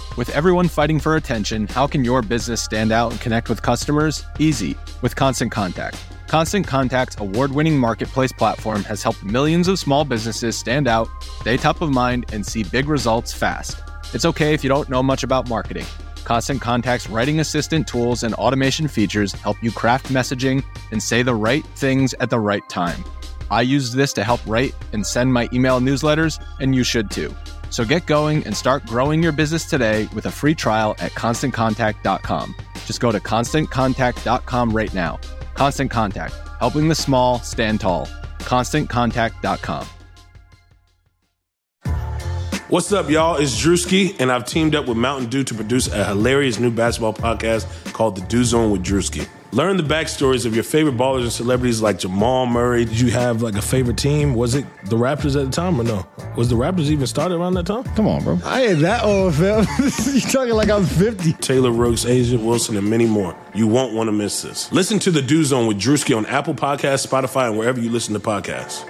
With everyone fighting for attention, how can your business stand out and connect with customers? Easy, with Constant Contact. Constant Contact's award-winning marketplace platform has helped millions of small businesses stand out, stay top of mind, and see big results fast. It's okay if you don't know much about marketing. Constant Contact's writing assistant tools and automation features help you craft messaging and say the right things at the right time. I used this to help write and send my email newsletters, and you should too. So get going and start growing your business today with a free trial at ConstantContact.com. Just go to ConstantContact.com right now. Constant Contact, helping the small stand tall. ConstantContact.com. What's up, y'all? It's Drewski, and I've teamed up with Mountain Dew to produce a hilarious new basketball podcast called The Dew Zone with Drewski. Learn the backstories of your favorite ballers and celebrities like Jamal Murray. Did you have like a favorite team? Was it the Raptors at the time or no? Was the Raptors even started around that time? Come on, bro. I ain't that old, fam. You talking like I'm 50. Taylor Rooks, Asia Wilson, and many more. You won't want to miss this. Listen to The Dew Zone with Drewski on Apple Podcasts, Spotify, and wherever you listen to podcasts.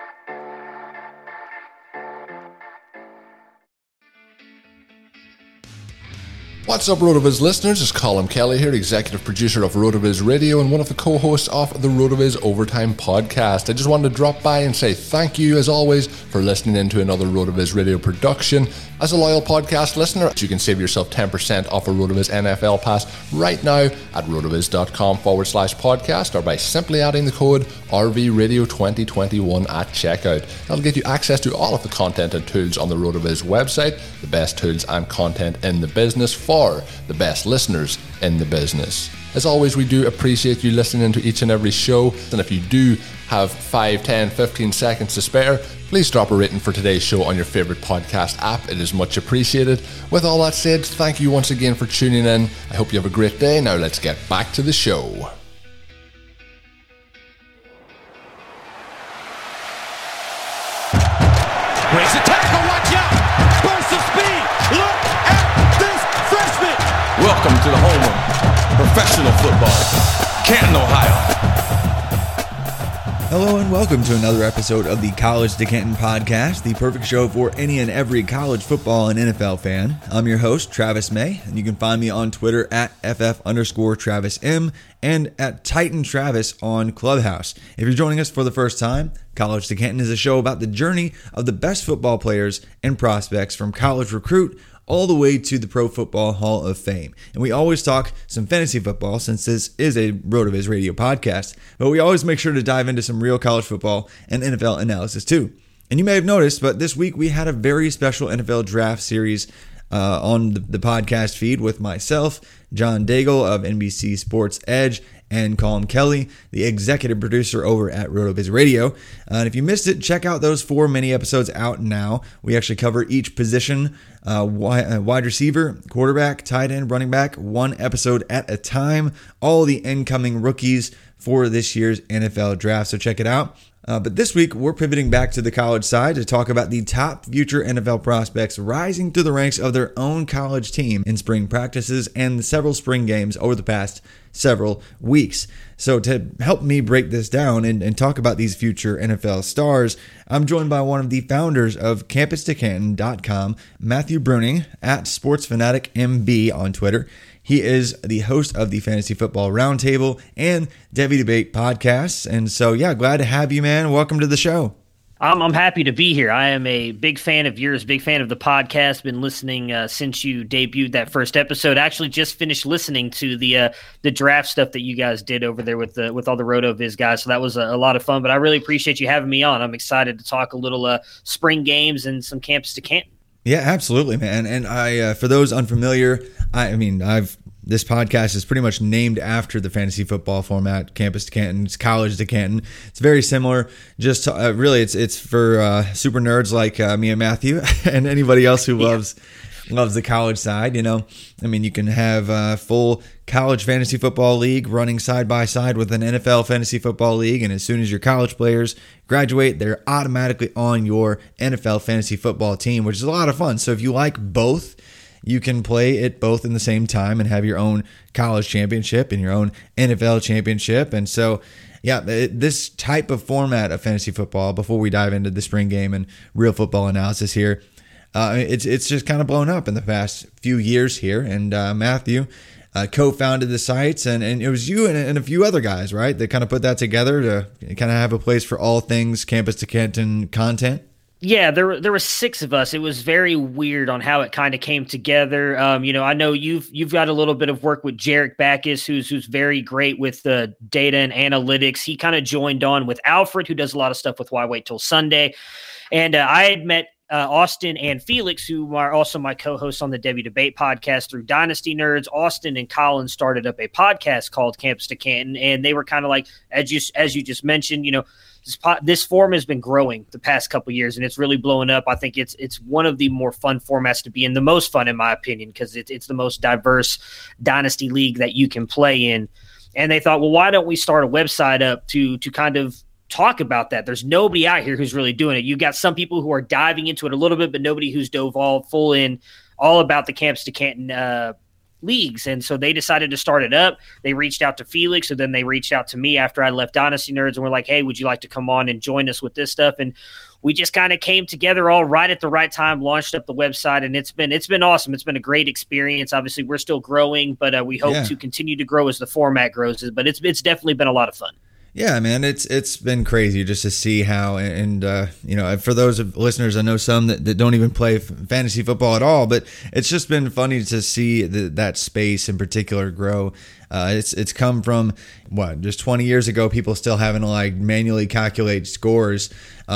What's up, RotoViz listeners? It's Colin Kelly here, executive producer of RotoViz Radio and one of the co-hosts of the RotoViz Overtime podcast. I just wanted to drop by and say thank you, as always, for listening in to another RotoViz Radio production. As a loyal podcast listener, you can save yourself 10% off a RotoViz NFL pass right now at rotoviz.com/podcast or by simply adding the code RVRadio2021 at checkout. That'll get you access to all of the content and tools on the RotoViz website, the best tools and content in the business for the best listeners in the business. As always, we do appreciate you listening to each and every show, and if you do have 5, 10, 15 seconds to spare, please drop a rating for today's show on your favorite podcast app. It is much appreciated. With all that said, thank you once again for tuning in. I hope you have a great day. Now let's get back to the show. Breaks a tackle, watch out! Burst of speed! Look at this freshman! Welcome to the home of professional football, Canton, Ohio. Hello and welcome to another episode of the College to Canton podcast, the perfect show for any and every college football and NFL fan. I'm your host, Travis May, and you can find me on Twitter at FF_TravisM and at Titan Travis on Clubhouse. If you're joining us for the first time, College to Canton is a show about the journey of the best football players and prospects from college recruit all the way to the Pro Football Hall of Fame. And we always talk some fantasy football since this is a RotoViz Radio podcast, but we always make sure to dive into some real college football and NFL analysis too. And you may have noticed, but this week we had a very special NFL draft series on the podcast feed with myself, John Daigle of NBC Sports Edge, and Colin Kelly, the executive producer over at RotoViz Radio. And if you missed it, check out those 4 mini episodes out now. We actually cover each position, wide receiver, quarterback, tight end, running back, one episode at a time. All the incoming rookies for this year's NFL draft, so check it out. But this week, we're pivoting back to the college side to talk about the top future NFL prospects rising through the ranks of their own college team in spring practices and several spring games over the past several weeks. So to help me break this down and talk about these future NFL stars, I'm joined by one of the founders of CampusToCanton.com, Matthew Bruning, at SportsFanaticMB on Twitter. He is the host of the Fantasy Football Roundtable and Devy Debate podcasts. And so, yeah, glad to have you, man. Welcome to the show. I'm happy to be here. I am a big fan of yours, big fan of the podcast. Been listening since you debuted that first episode. Actually, just finished listening to the draft stuff that you guys did over there with all the RotoViz guys. So that was a lot of fun. But I really appreciate you having me on. I'm excited to talk a little spring games and some Campus to Canton. Yeah, absolutely, man. And I, for those unfamiliar, this podcast is pretty much named after the fantasy football format, Campus to Canton. It's College to Canton. It's very similar. Just really, it's for super nerds like me and Matthew and anybody else who loves the college side. You know, I mean, you can have a full college fantasy football league running side by side with an NFL fantasy football league, and as soon as your college players graduate, they're automatically on your NFL fantasy football team, which is a lot of fun. So if you like both, you can play it both in the same time and have your own college championship and your own NFL championship. And so, yeah, this type of format of fantasy football, before we dive into the spring game and real football analysis here, it's just kind of blown up in the past few years here. And Matthew co-founded the sites, and it was you and a few other guys, right, that kind of put that together to kind of have a place for all things Campus to Canton content. Yeah, there were 6 of us. It was very weird on how it kind of came together. I know you've got a little bit of work with Jarek Backus, who's very great with the data and analytics. He kind of joined on with Alfred, who does a lot of stuff with Why Wait Till Sunday. And I had met Austin and Felix, who are also my co-hosts on the Debbie Debate podcast through Dynasty Nerds. Austin and Colin started up a podcast called Campus to Canton, and they were kind of like, as you just mentioned, this forum has been growing the past couple of years, and it's really blowing up. I think it's one of the more fun formats to be in, the most fun in my opinion, because it's the most diverse Dynasty league that you can play in. And they thought, well, why don't we start a website up to kind of talk about that? There's nobody out here who's really doing it. You've got some people who are diving into it a little bit, but nobody who's dove full in all about the Campus to Canton leagues. And so they decided to start it up. They reached out to Felix, and then they reached out to me after I left Dynasty Nerds, and we're like, hey, would you like to come on and join us with this stuff? And we just kind of came together all right at the right time, launched up the website, and it's been awesome. It's been a great experience. Obviously, we're still growing, but we hope to continue to grow as the format grows. But it's definitely been a lot of fun. Yeah, man, it's been crazy just to see how, and for those of listeners, I know some that don't even play fantasy football at all, but it's just been funny to see that space in particular grow. It's come from just 20 years ago, people still having to like manually calculate scores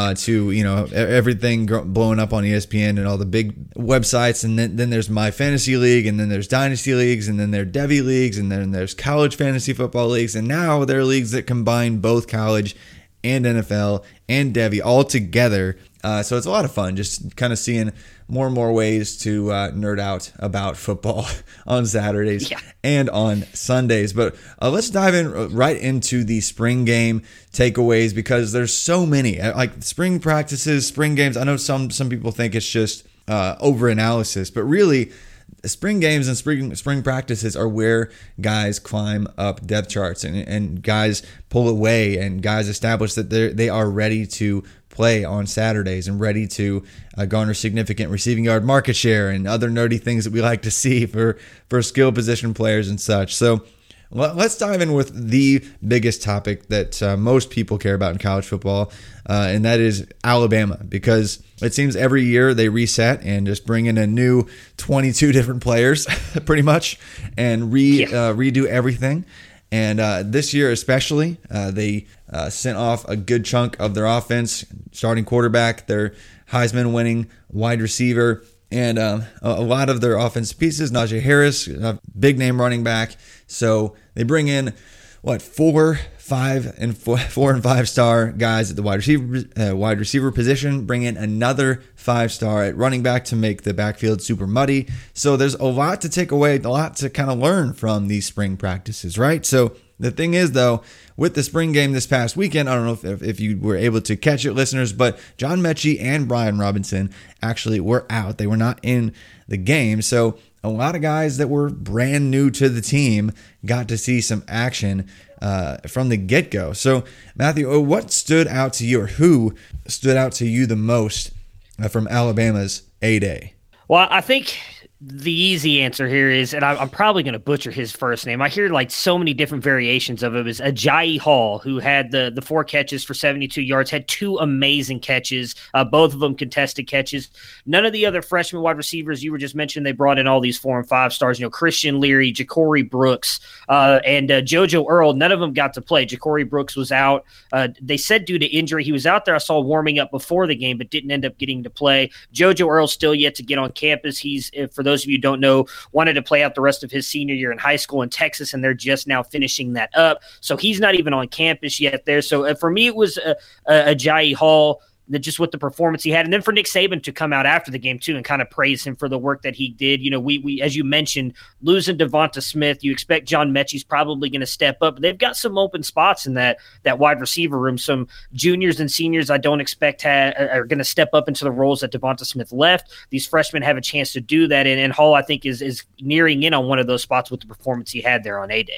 to everything blowing up on ESPN and all the big websites, and then there's My Fantasy League, and then there's Dynasty Leagues, and then there's Devy Leagues, and then there's college fantasy football leagues, and now there are leagues that combine both college and NFL and Devy all together. So it's a lot of fun just kind of seeing more and more ways to nerd out about football on Saturdays and on Sundays. But let's dive in right into the spring game takeaways, because there's so many. Like spring practices, spring games, I know some people think it's just over-analysis, but really spring games and spring practices are where guys climb up depth charts and guys pull away, and guys establish that they are ready to play on Saturdays and ready to garner significant receiving yard market share and other nerdy things that we like to see for skill position players and such. So let's dive in with the biggest topic that most people care about in college football, and that is Alabama, because it seems every year they reset and just bring in a new 22 different players pretty much and redo everything. And this year especially, they sent off a good chunk of their offense, starting quarterback, their Heisman-winning wide receiver, and a lot of their offensive pieces. Najee Harris, big-name running back. So they bring in, 4 and 5-star guys at the wide receiver position, bring in another 5-star at running back to make the backfield super muddy. So there's a lot to take away, a lot to kind of learn from these spring practices, right? So the thing is, though, with the spring game this past weekend, I don't know if you were able to catch it, listeners, but John Mechie and Brian Robinson actually were out. They were not in the game. So a lot of guys that were brand new to the team got to see some action from the get-go. So, Matthew, what stood out to you, or who stood out to you the most from Alabama's A-Day? Well, I think the easy answer here is, and I'm probably going to butcher his first name. I hear like so many different variations of it. It was Ajayi Hall, who had the 4 catches for 72 yards, had 2 amazing catches, both of them contested catches. None of the other freshman wide receivers you were just mentioning, they brought in all these 4 and 5 stars, Christian Leary, Ja'Cory Brooks, and JoJo Earl. None of them got to play. Ja'Cory Brooks was out. They said due to injury. He was out there, I saw, warming up before the game, but didn't end up getting to play. JoJo Earl still yet to get on campus. He's, for those of you who don't know, wanted to play out the rest of his senior year in high school in Texas, and they're just now finishing that up. So he's not even on campus yet there. So for me, it was Ajayi Hall, just with the performance he had. And then for Nick Saban to come out after the game too and kind of praise him for the work that he did. We as you mentioned, losing Devonta Smith, you expect John Mechie's probably going to step up. But they've got some open spots in that wide receiver room. Some juniors and seniors I don't expect are going to step up into the roles that Devonta Smith left. These freshmen have a chance to do that. And Hall, I think, is nearing in on one of those spots with the performance he had there on A-Day.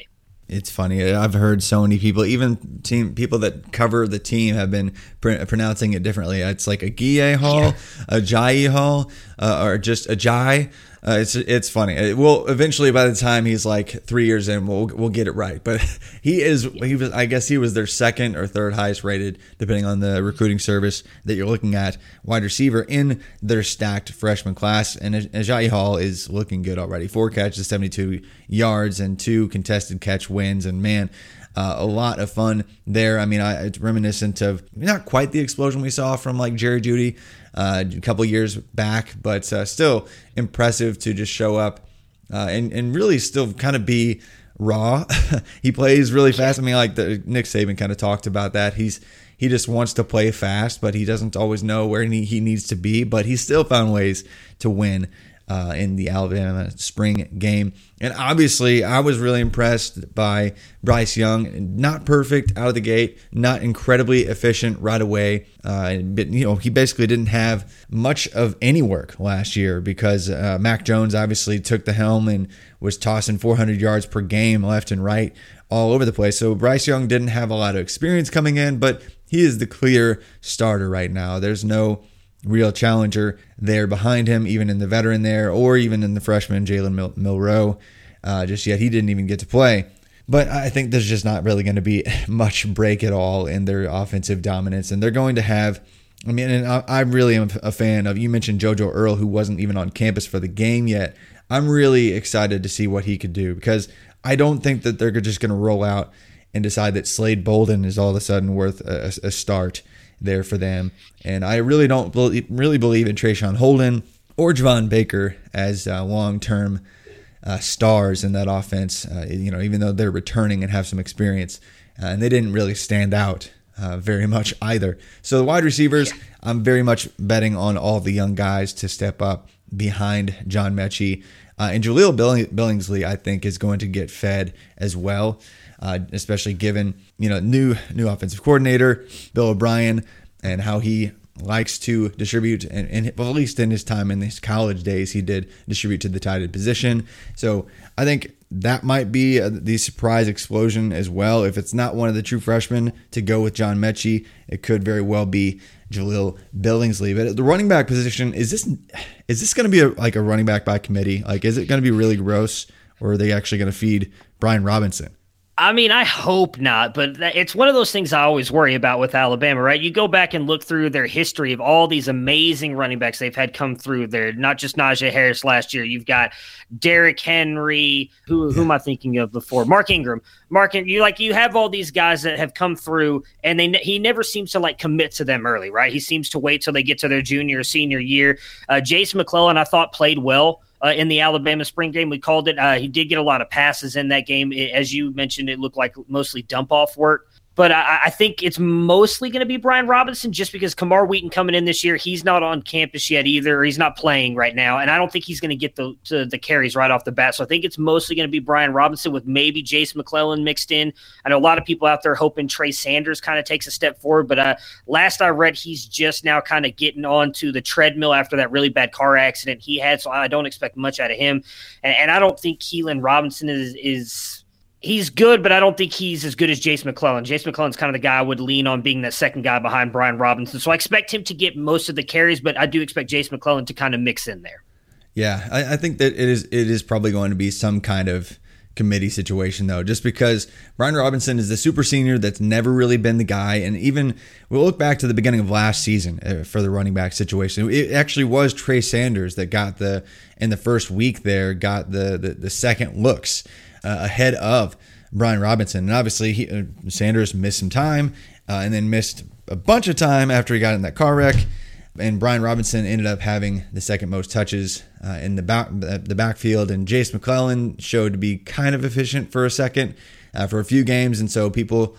It's funny. I've heard so many people, even people that cover the team, have been pronouncing it differently. It's like Agiye Hall, Ajayi Hall, or just Ajay. It's funny. It will eventually, by the time he's like 3 years in, we'll get it right. But he was I guess he was their second or third highest rated, depending on the recruiting service that you're looking at, wide receiver in their stacked freshman class. And Ajayi Hall is looking good already. 4 catches, 72 yards, and 2 contested catch wins. And man, a lot of fun there. I mean, it's reminiscent of not quite the explosion we saw from like Jerry Jeudy a couple years back, but still impressive to just show up and really still kind of be raw. He plays really fast. I mean, like Nick Saban kind of talked about that. He just wants to play fast, but he doesn't always know where he needs to be. But he still found ways to win in the Alabama spring game. And obviously, I was really impressed by Bryce Young. Not perfect out of the gate, not incredibly efficient right away. But, he basically didn't have much of any work last year because Mac Jones obviously took the helm and was tossing 400 yards per game left and right all over the place. So Bryce Young didn't have a lot of experience coming in, but he is the clear starter right now. There's no real challenger there behind him, even in the veteran there, or even in the freshman Jalen Milroe. Just yet, he didn't even get to play. But I think there's just not really going to be much break at all in their offensive dominance, and they're going to have. I mean, and I really am a fan of. You mentioned JoJo Earle, who wasn't even on campus for the game yet. I'm really excited to see what he could do because I don't think that they're just going to roll out and decide that Slade Bolden is all of a sudden worth a start there for them. And I really don't really believe in Trayshawn Holden or Javon Baker as long-term stars in that offense, even though they're returning and have some experience. And they didn't really stand out very much either. So the wide receivers, I'm very much betting on all the young guys to step up behind John Mechie. And Jaleel Billingsley, I think, is going to get fed as well. Especially given, new offensive coordinator, Bill O'Brien, and how he likes to distribute, and at least in his time in his college days, he did distribute to the tight end position. So I think that might be the surprise explosion as well. If it's not one of the true freshmen to go with John Mechie, it could very well be Jaleel Billingsley. But at the running back position, is this going to be like a running back by committee? Like, is it going to be really gross, or are they actually going to feed Brian Robinson? I mean, I hope not, but it's one of those things I always worry about with Alabama, right? You go back and look through their history of all these amazing running backs they've had come through there, not just Najee Harris last year. You've got Derrick Henry, who am I thinking of before? Mark Ingram. You have all these guys that have come through, and he never seems to commit to them early, right? He seems to wait till they get to their junior or senior year. Jason McClellan, I thought, played well in the Alabama spring game. We called it. He did get a lot of passes in that game. As you mentioned, it looked like mostly dump-off work. But I think it's mostly going to be Brian Robinson just because Kamar Wheaton coming in this year, he's not on campus yet either. He's not playing right now, and I don't think he's going to get the carries right off the bat. So I think it's mostly going to be Brian Robinson with maybe Jason McClellan mixed in. I know a lot of people out there hoping Trey Sanders kind of takes a step forward, but last I read, he's just now kind of getting onto the treadmill after that really bad car accident he had, so I don't expect much out of him. And I don't think Keelan Robinson is he's good, but I don't think he's as good as Jason McClellan. Jason McClellan's kind of the guy I would lean on being that second guy behind Brian Robinson. So I expect him to get most of the carries, but I do expect Jason McClellan to kind of mix in there. Yeah, I think that it is probably going to be some kind of committee situation, though, just because Brian Robinson is the super senior that's never really been the guy. And even we'll look back to the beginning of last season for the running back situation. It actually was Trey Sanders that got in the first week there, got the second looks ahead of Brian Robinson. And obviously Sanders missed some time and then missed a bunch of time after he got in that car wreck. And Brian Robinson ended up having the second most touches in the backfield. And Jace McClellan showed to be kind of efficient for a second for a few games. And so people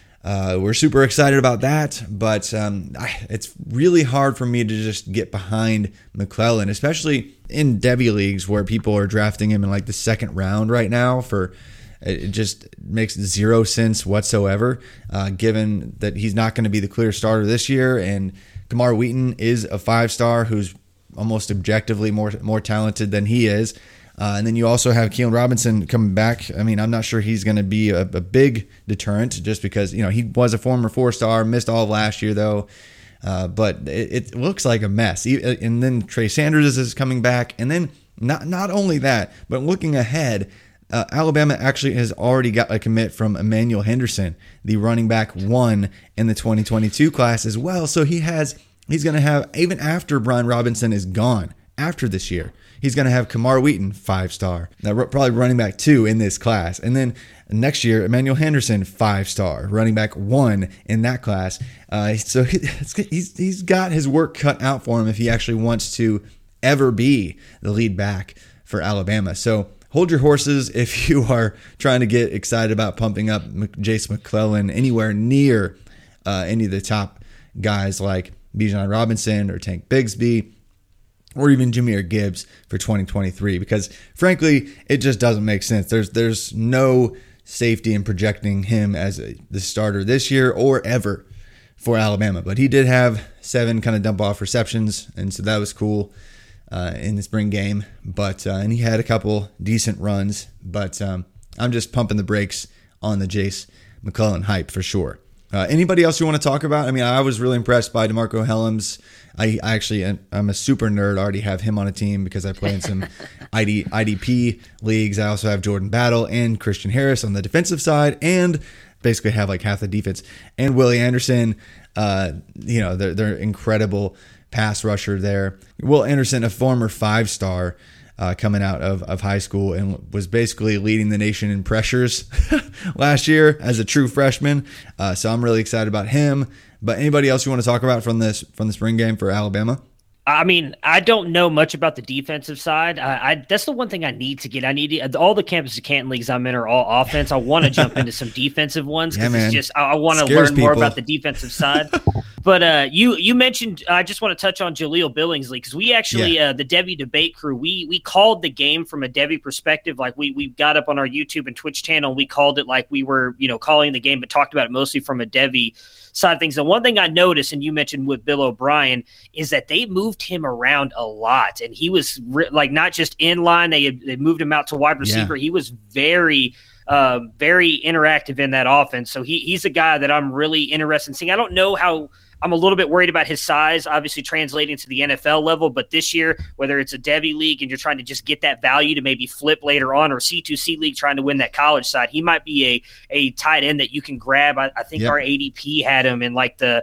were super excited about that. But it's really hard for me to just get behind McClellan, especially in Devy leagues where people are drafting him in the second round right now. It just makes zero sense whatsoever, given that he's not going to be the clear starter this year. And Kamar Wheaton is a 5-star who's almost objectively more talented than he is. And then you also have Keelan Robinson coming back. I mean, I'm not sure he's going to be a big deterrent just because, he was a former 4-star, missed all of last year though. But it looks like a mess. And then Trey Sanders is coming back. And then not only that, but looking ahead, Alabama actually has already got a commit from Emmanuel Henderson, the running back 1 in the 2022 class as well. So he's going to have, even after Brian Robinson is gone after this year, he's going to have Kamar Wheaton, 5-star, probably running back 2 in this class. And then next year, Emmanuel Henderson, 5-star, running back 1 in that class. So he's got his work cut out for him if he actually wants to ever be the lead back for Alabama. So hold your horses if you are trying to get excited about pumping up Jace McClellan anywhere near any of the top guys like Bijan Robinson or Tank Bigsby or even Jahmyr Gibbs for 2023, because frankly, it just doesn't make sense. There's no safety in projecting him as the starter this year or ever for Alabama. But he did have 7 kind of dump off receptions, and so that was cool in the spring game. But and he had a couple decent runs, but I'm just pumping the brakes on the Jace McClellan hype for sure. Anybody else you want to talk about? I mean, I was really impressed by DeMarco Hellams. I'm a super nerd. I already have him on a team because I play in some IDP leagues. I also have Jordan Battle and Christian Harris on the defensive side, and basically have like half the defense. And Willie Anderson, they're incredible pass rusher there. Will Anderson, a former 5-star, coming out of high school, and was basically leading the nation in pressures last year as a true freshman. So I'm really excited about him. But anybody else you want to talk about from the spring game for Alabama? I mean, I don't know much about the defensive side. That's the one thing I need to get. All the Campus to Canton leagues I'm in are all offense. I want to jump into some defensive ones because it's just I want to learn more about the defensive side. But you mentioned, I just want to touch on Jaleel Billingsley because we actually, the Devy debate crew, we called the game from a Devy perspective. Like we got up on our YouTube and Twitch channel, and we called it like we were, calling the game, but talked about it mostly from a Devy side of things. And one thing I noticed, and you mentioned with Bill O'Brien, is that they moved him around a lot, and he was not just in line. They moved him out to wide receiver. Yeah. He was very interactive in that offense. So he's a guy that I'm really interested in seeing. I don't know how. I'm a little bit worried about his size, obviously translating to the NFL level, but this year, whether it's a Devy league and you're trying to just get that value to maybe flip later on, or C2C league trying to win that college side, he might be a tight end that you can grab. I think our ADP had him in like the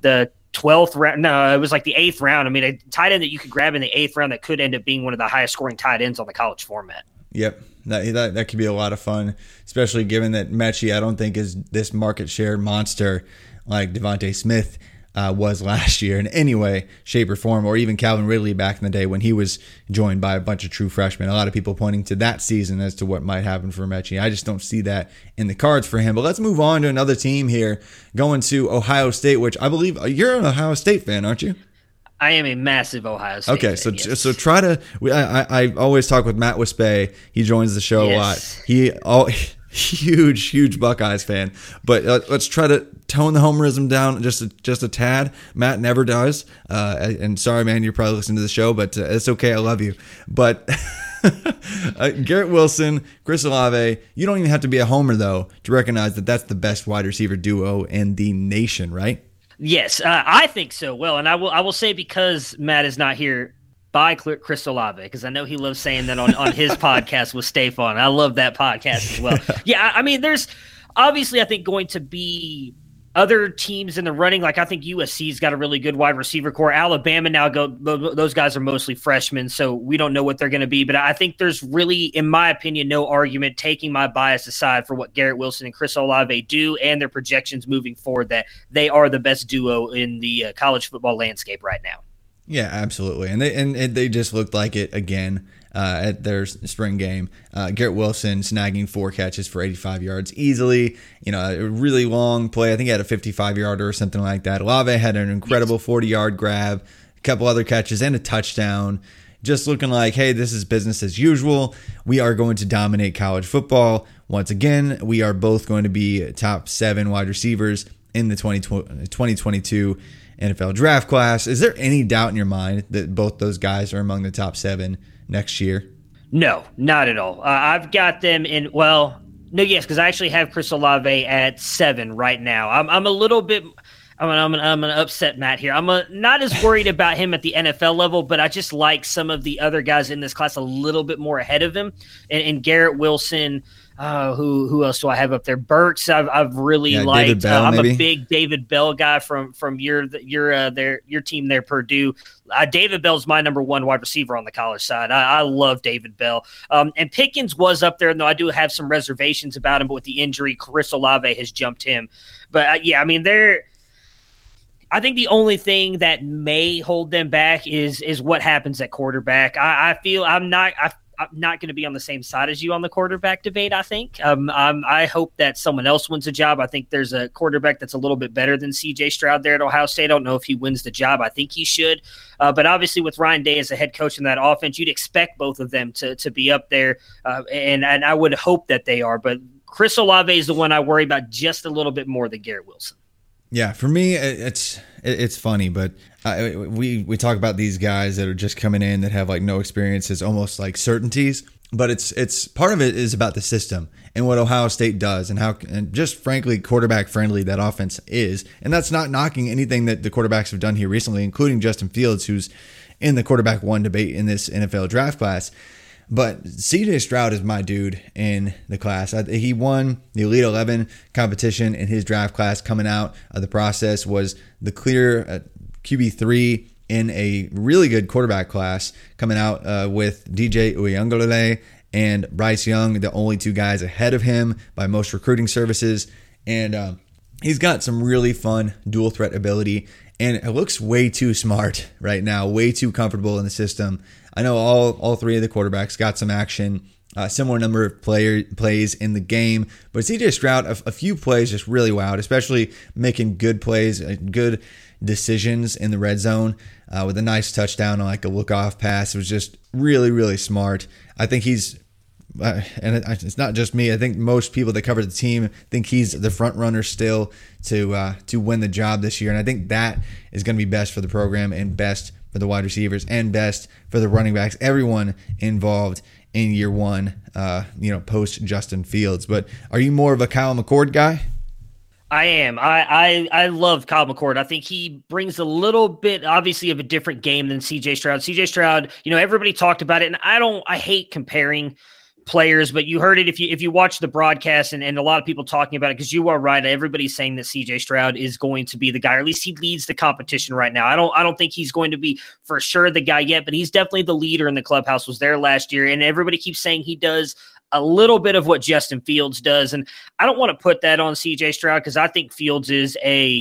12th round. No, it was like the 8th round. I mean, a tight end that you could grab in the 8th round that could end up being one of the highest scoring tight ends on the college format. Yep. That could be a lot of fun, especially given that Mechie, I don't think, is this market share monster like Devontae Smith was last year in any way, shape, or form, or even Calvin Ridley back in the day when he was joined by a bunch of true freshmen. A lot of people pointing to that season as to what might happen for Mechie. I just don't see that in the cards for him. But let's move on to another team here, going to Ohio State, which I believe you're an Ohio State fan, aren't you? I am a massive Ohio State fan. Okay, so try to. I always talk with Matt Wispay. He joins the show a lot. Huge Buckeyes fan, but let's try to tone the homerism down just a tad. Matt never does, and sorry, man, you're probably listening to the show, but it's okay. I love you. But Garrett Wilson, Chris Olave, you don't even have to be a homer though to recognize that that's the best wide receiver duo in the nation, right? Yes, I think so. Well, and I will say, because Matt is not here, by Chris Olave, because I know he loves saying that on his podcast with Stefan. I love that podcast as well. Yeah, I mean, there's obviously, I think, going to be other teams in the running. Like, I think USC's got a really good wide receiver core. Alabama now those guys are mostly freshmen, so we don't know what they're going to be. But I think there's really, in my opinion, no argument, taking my bias aside, for what Garrett Wilson and Chris Olave do and their projections moving forward, that they are the best duo in the college football landscape right now. Yeah, absolutely, and they just looked like it again at their spring game. Garrett Wilson snagging 4 catches for 85 yards easily. A really long play. I think he had a 55-yarder or something like that. Olave had an incredible 40-yard grab, a couple other catches, and a touchdown. Just looking like, hey, this is business as usual. We are going to dominate college football once again. We are both going to be top 7 wide receivers in the 2022 NFL draft class. Is there any doubt in your mind that both those guys are among the top 7 next year? No, not at all. I've got them in, well, no, yes, because I actually have Chris Olave at 7 right now. I'm a little bit, I'm gonna upset Matt here. I'm not as worried about him at the NFL level, but I just like some of the other guys in this class a little bit more ahead of him. And Garrett Wilson, who else do I have up there? Burks, I've really liked. I'm a big David Bell guy from your team there, Purdue. David Bell's my number 1 wide receiver on the college side. I love David Bell. And Pickens was up there, though I do have some reservations about him, but with the injury, Chris Olave has jumped him. But yeah, I mean, I think the only thing that may hold them back is what happens at quarterback. I feel I'm not going to be on the same side as you on the quarterback debate. I think I hope that someone else wins the job. I think there's a quarterback that's a little bit better than C.J. Stroud there at Ohio State. I don't know if he wins the job. I think he should. But obviously with Ryan Day as the head coach in that offense, you'd expect both of them to be up there. And I would hope that they are. But Chris Olave is the one I worry about just a little bit more than Garrett Wilson. Yeah, for me, it's funny, but we talk about these guys that are just coming in that have like no experience as almost like certainties, but it's part of it is about the system and what Ohio State does and just frankly quarterback friendly that offense is, and that's not knocking anything that the quarterbacks have done here recently, including Justin Fields, who's in the quarterback 1 debate in this NFL draft class. But C.J. Stroud is my dude in the class. He won the Elite 11 competition in his draft class. Coming out of the process was the clear QB3 in a really good quarterback class, coming out with DJ Uiagalelei and Bryce Young, the only 2 guys ahead of him by most recruiting services. And he's got some really fun dual threat ability, and it looks way too smart right now, way too comfortable in the system. I know all 3 of the quarterbacks got some action, similar number of plays in the game, but CJ Stroud, a few plays just really wowed, especially making good plays, good decisions in the red zone with a nice touchdown on like a look-off pass. It was just really, really smart. I think he's, and it's not just me, I think most people that cover the team think he's the front runner still to win the job this year, and I think that is going to be best for the program and best for the wide receivers and best for the running backs, everyone involved in year 1, post Justin Fields. But are you more of a Kyle McCord guy? I am. I love Kyle McCord. I think he brings a little bit, obviously, of a different game than C.J. Stroud. C.J. Stroud, everybody talked about it, and I hate comparing players, but you heard it if you watch the broadcast and a lot of people talking about it, because you are right. Everybody's saying that CJ Stroud is going to be the guy, or at least he leads the competition right now. I don't think he's going to be for sure the guy yet, but he's definitely the leader in the clubhouse, was there last year. And everybody keeps saying he does a little bit of what Justin Fields does. And I don't want to put that on CJ Stroud, because I think Fields is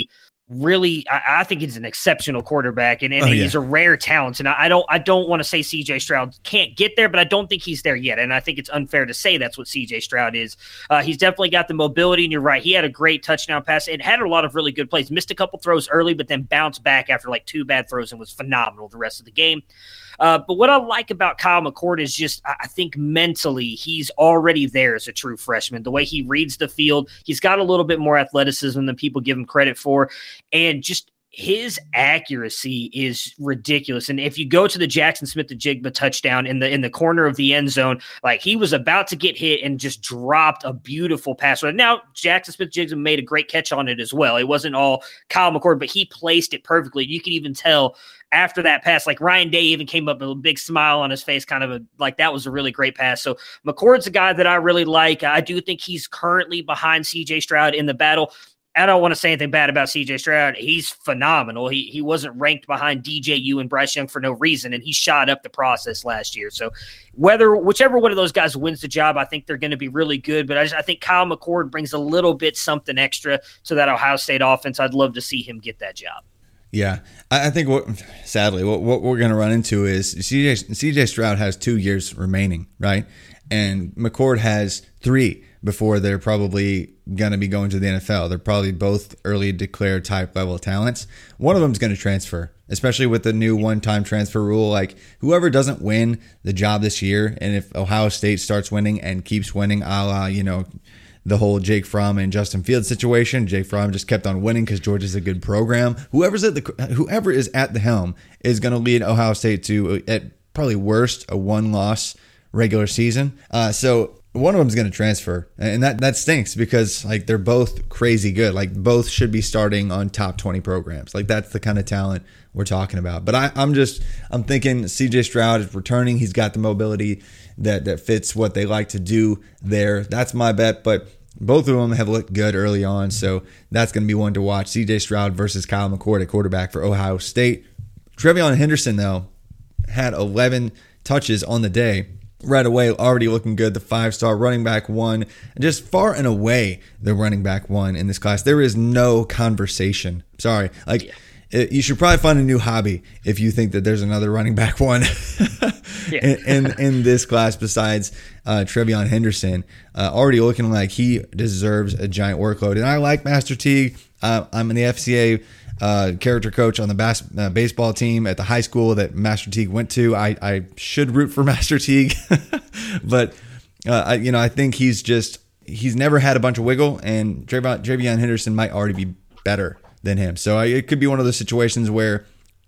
I think he's an exceptional quarterback, and he's a rare talent. And I don't want to say CJ Stroud can't get there, but I don't think he's there yet. And I think it's unfair to say that's what CJ Stroud is. He's definitely got the mobility, and you're right. He had a great touchdown pass. It had a lot of really good plays. Missed a couple throws early, but then bounced back after like 2 bad throws and was phenomenal the rest of the game. But what I like about Kyle McCord is just, I think mentally he's already there as a true freshman. The way he reads the field, he's got a little bit more athleticism than people give him credit for. And just his accuracy is ridiculous. And if you go to the Jackson Smith-Njigba touchdown in the corner of the end zone, like he was about to get hit and just dropped a beautiful pass. Now, Jackson Smith-Njigba made a great catch on it as well. It wasn't all Kyle McCord, but he placed it perfectly. You could even tell after that pass, like Ryan Day even came up with a big smile on his face, like that was a really great pass. So McCord's a guy that I really like. I do think he's currently behind CJ Stroud in the battle. I don't want to say anything bad about CJ Stroud. He's phenomenal. He wasn't ranked behind DJU and Bryce Young for no reason, and he shot up the process last year. So whichever one of those guys wins the job, I think they're going to be really good. But I think Kyle McCord brings a little bit something extra to that Ohio State offense. I'd love to see him get that job. Yeah, I think sadly what we're going to run into is CJ Stroud has 2 years remaining, right? And McCord has 3 before they're probably going to be going to the NFL. They're probably both early declared type level talents. One of them is going to transfer, especially with the new one-time transfer rule. Like whoever doesn't win the job this year, and if Ohio State starts winning and keeps winning, a la, the whole Jake Fromm and Justin Fields situation. Jake Fromm just kept on winning because Georgia's a good program. Whoever is at the helm is going to lead Ohio State to, at probably worst, a 1-loss regular season. So one of them is going to transfer, and that stinks because like they're both crazy good. Like both should be starting on top 20 programs. Like that's the kind of talent we're talking about. But I'm thinking CJ Stroud is returning. He's got the mobility that fits what they like to do there. That's my bet. But both of them have looked good early on, so that's going to be one to watch. CJ Stroud versus Kyle McCord at quarterback for Ohio State. TreVeyon Henderson, though, had 11 touches on the day. Right away, already looking good. The 5-star running back one, just far and away the running back one in this class. There is no conversation. Sorry, you should probably find a new hobby if you think that there's another running back one in this class besides TreVeyon Henderson. Already looking like he deserves a giant workload. And I like Master Teague. I'm in the FCA character coach on the baseball team at the high school that Master Teague went to. I should root for Master Teague, but I think he's never had a bunch of wiggle, and TreVeyon Henderson might already be better than him. So it could be one of those situations where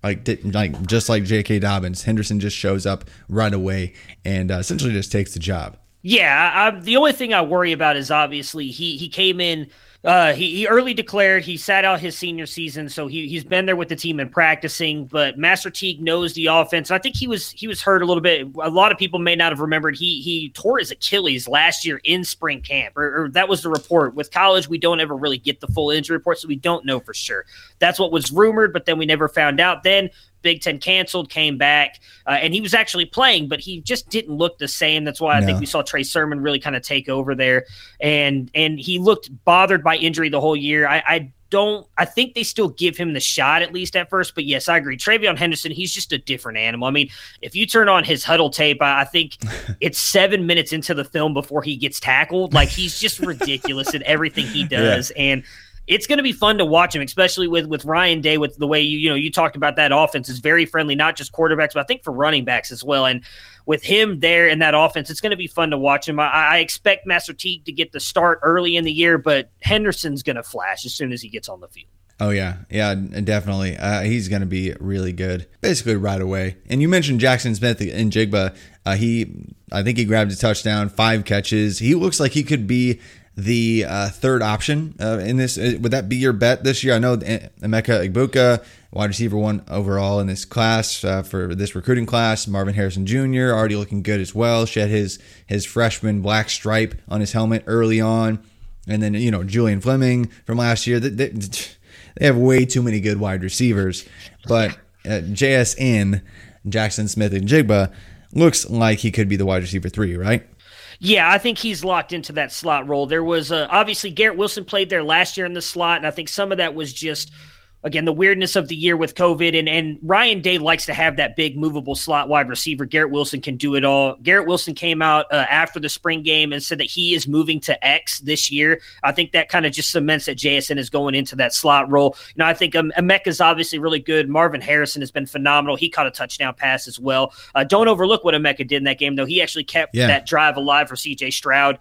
just like J.K. Dobbins, Henderson just shows up right away and essentially just takes the job. Yeah, the only thing I worry about is obviously he came in. He early declared, he sat out his senior season, so he's been there with the team and practicing, but Master Teague knows the offense. I think he was hurt a little bit. A lot of people may not have remembered he tore his Achilles last year in spring camp, or that was the report. With college, we don't ever really get the full injury report, so we don't know for sure. That's what was rumored, but then we never found out. Then Big Ten canceled, came back, and he was actually playing, but he just didn't look the same. That's why I think we saw Trey Sermon really kind of take over there, and he looked bothered by injury the whole year. I think they still give him the shot at least at first, but yes, I agree. TreVeyon Henderson, he's just a different animal. I mean, if you turn on his huddle tape, I think it's 7 minutes into the film before he gets tackled. Like, he's just ridiculous at everything he does, and it's going to be fun to watch him, especially with Ryan Day, with the way you talked about that offense is very friendly, not just quarterbacks, but I think for running backs as well. And with him there in that offense, it's going to be fun to watch him. I expect Master Teague to get the start early in the year, but Henderson's going to flash as soon as he gets on the field. Oh, yeah, definitely. He's going to be really good, basically right away. And you mentioned Jackson Smith in Jigba. I think he grabbed a touchdown, 5 catches. He looks like he could be the third option in this. Would that be your bet this year? I know Emeka Egbuka, wide receiver 1 overall in this class for this recruiting class. Marvin Harrison Jr. already looking good as well. Shed his freshman black stripe on his helmet early on. And then, Julian Fleming from last year. They have way too many good wide receivers. But JSN, Jackson Smith and Jigba, looks like he could be the wide receiver 3, right? Yeah, I think he's locked into that slot role. There was obviously Garrett Wilson played there last year in the slot, and I think some of that was just, again, the weirdness of the year with COVID, and Ryan Day likes to have that big movable slot wide receiver. Garrett Wilson can do it all. Garrett Wilson came out after the spring game and said that he is moving to X this year. I think that kind of just cements that JSN is going into that slot role. I think Emeka's obviously really good. Marvin Harrison has been phenomenal. He caught a touchdown pass as well. Don't overlook what Emeka did in that game, though. He actually kept that drive alive for CJ Stroud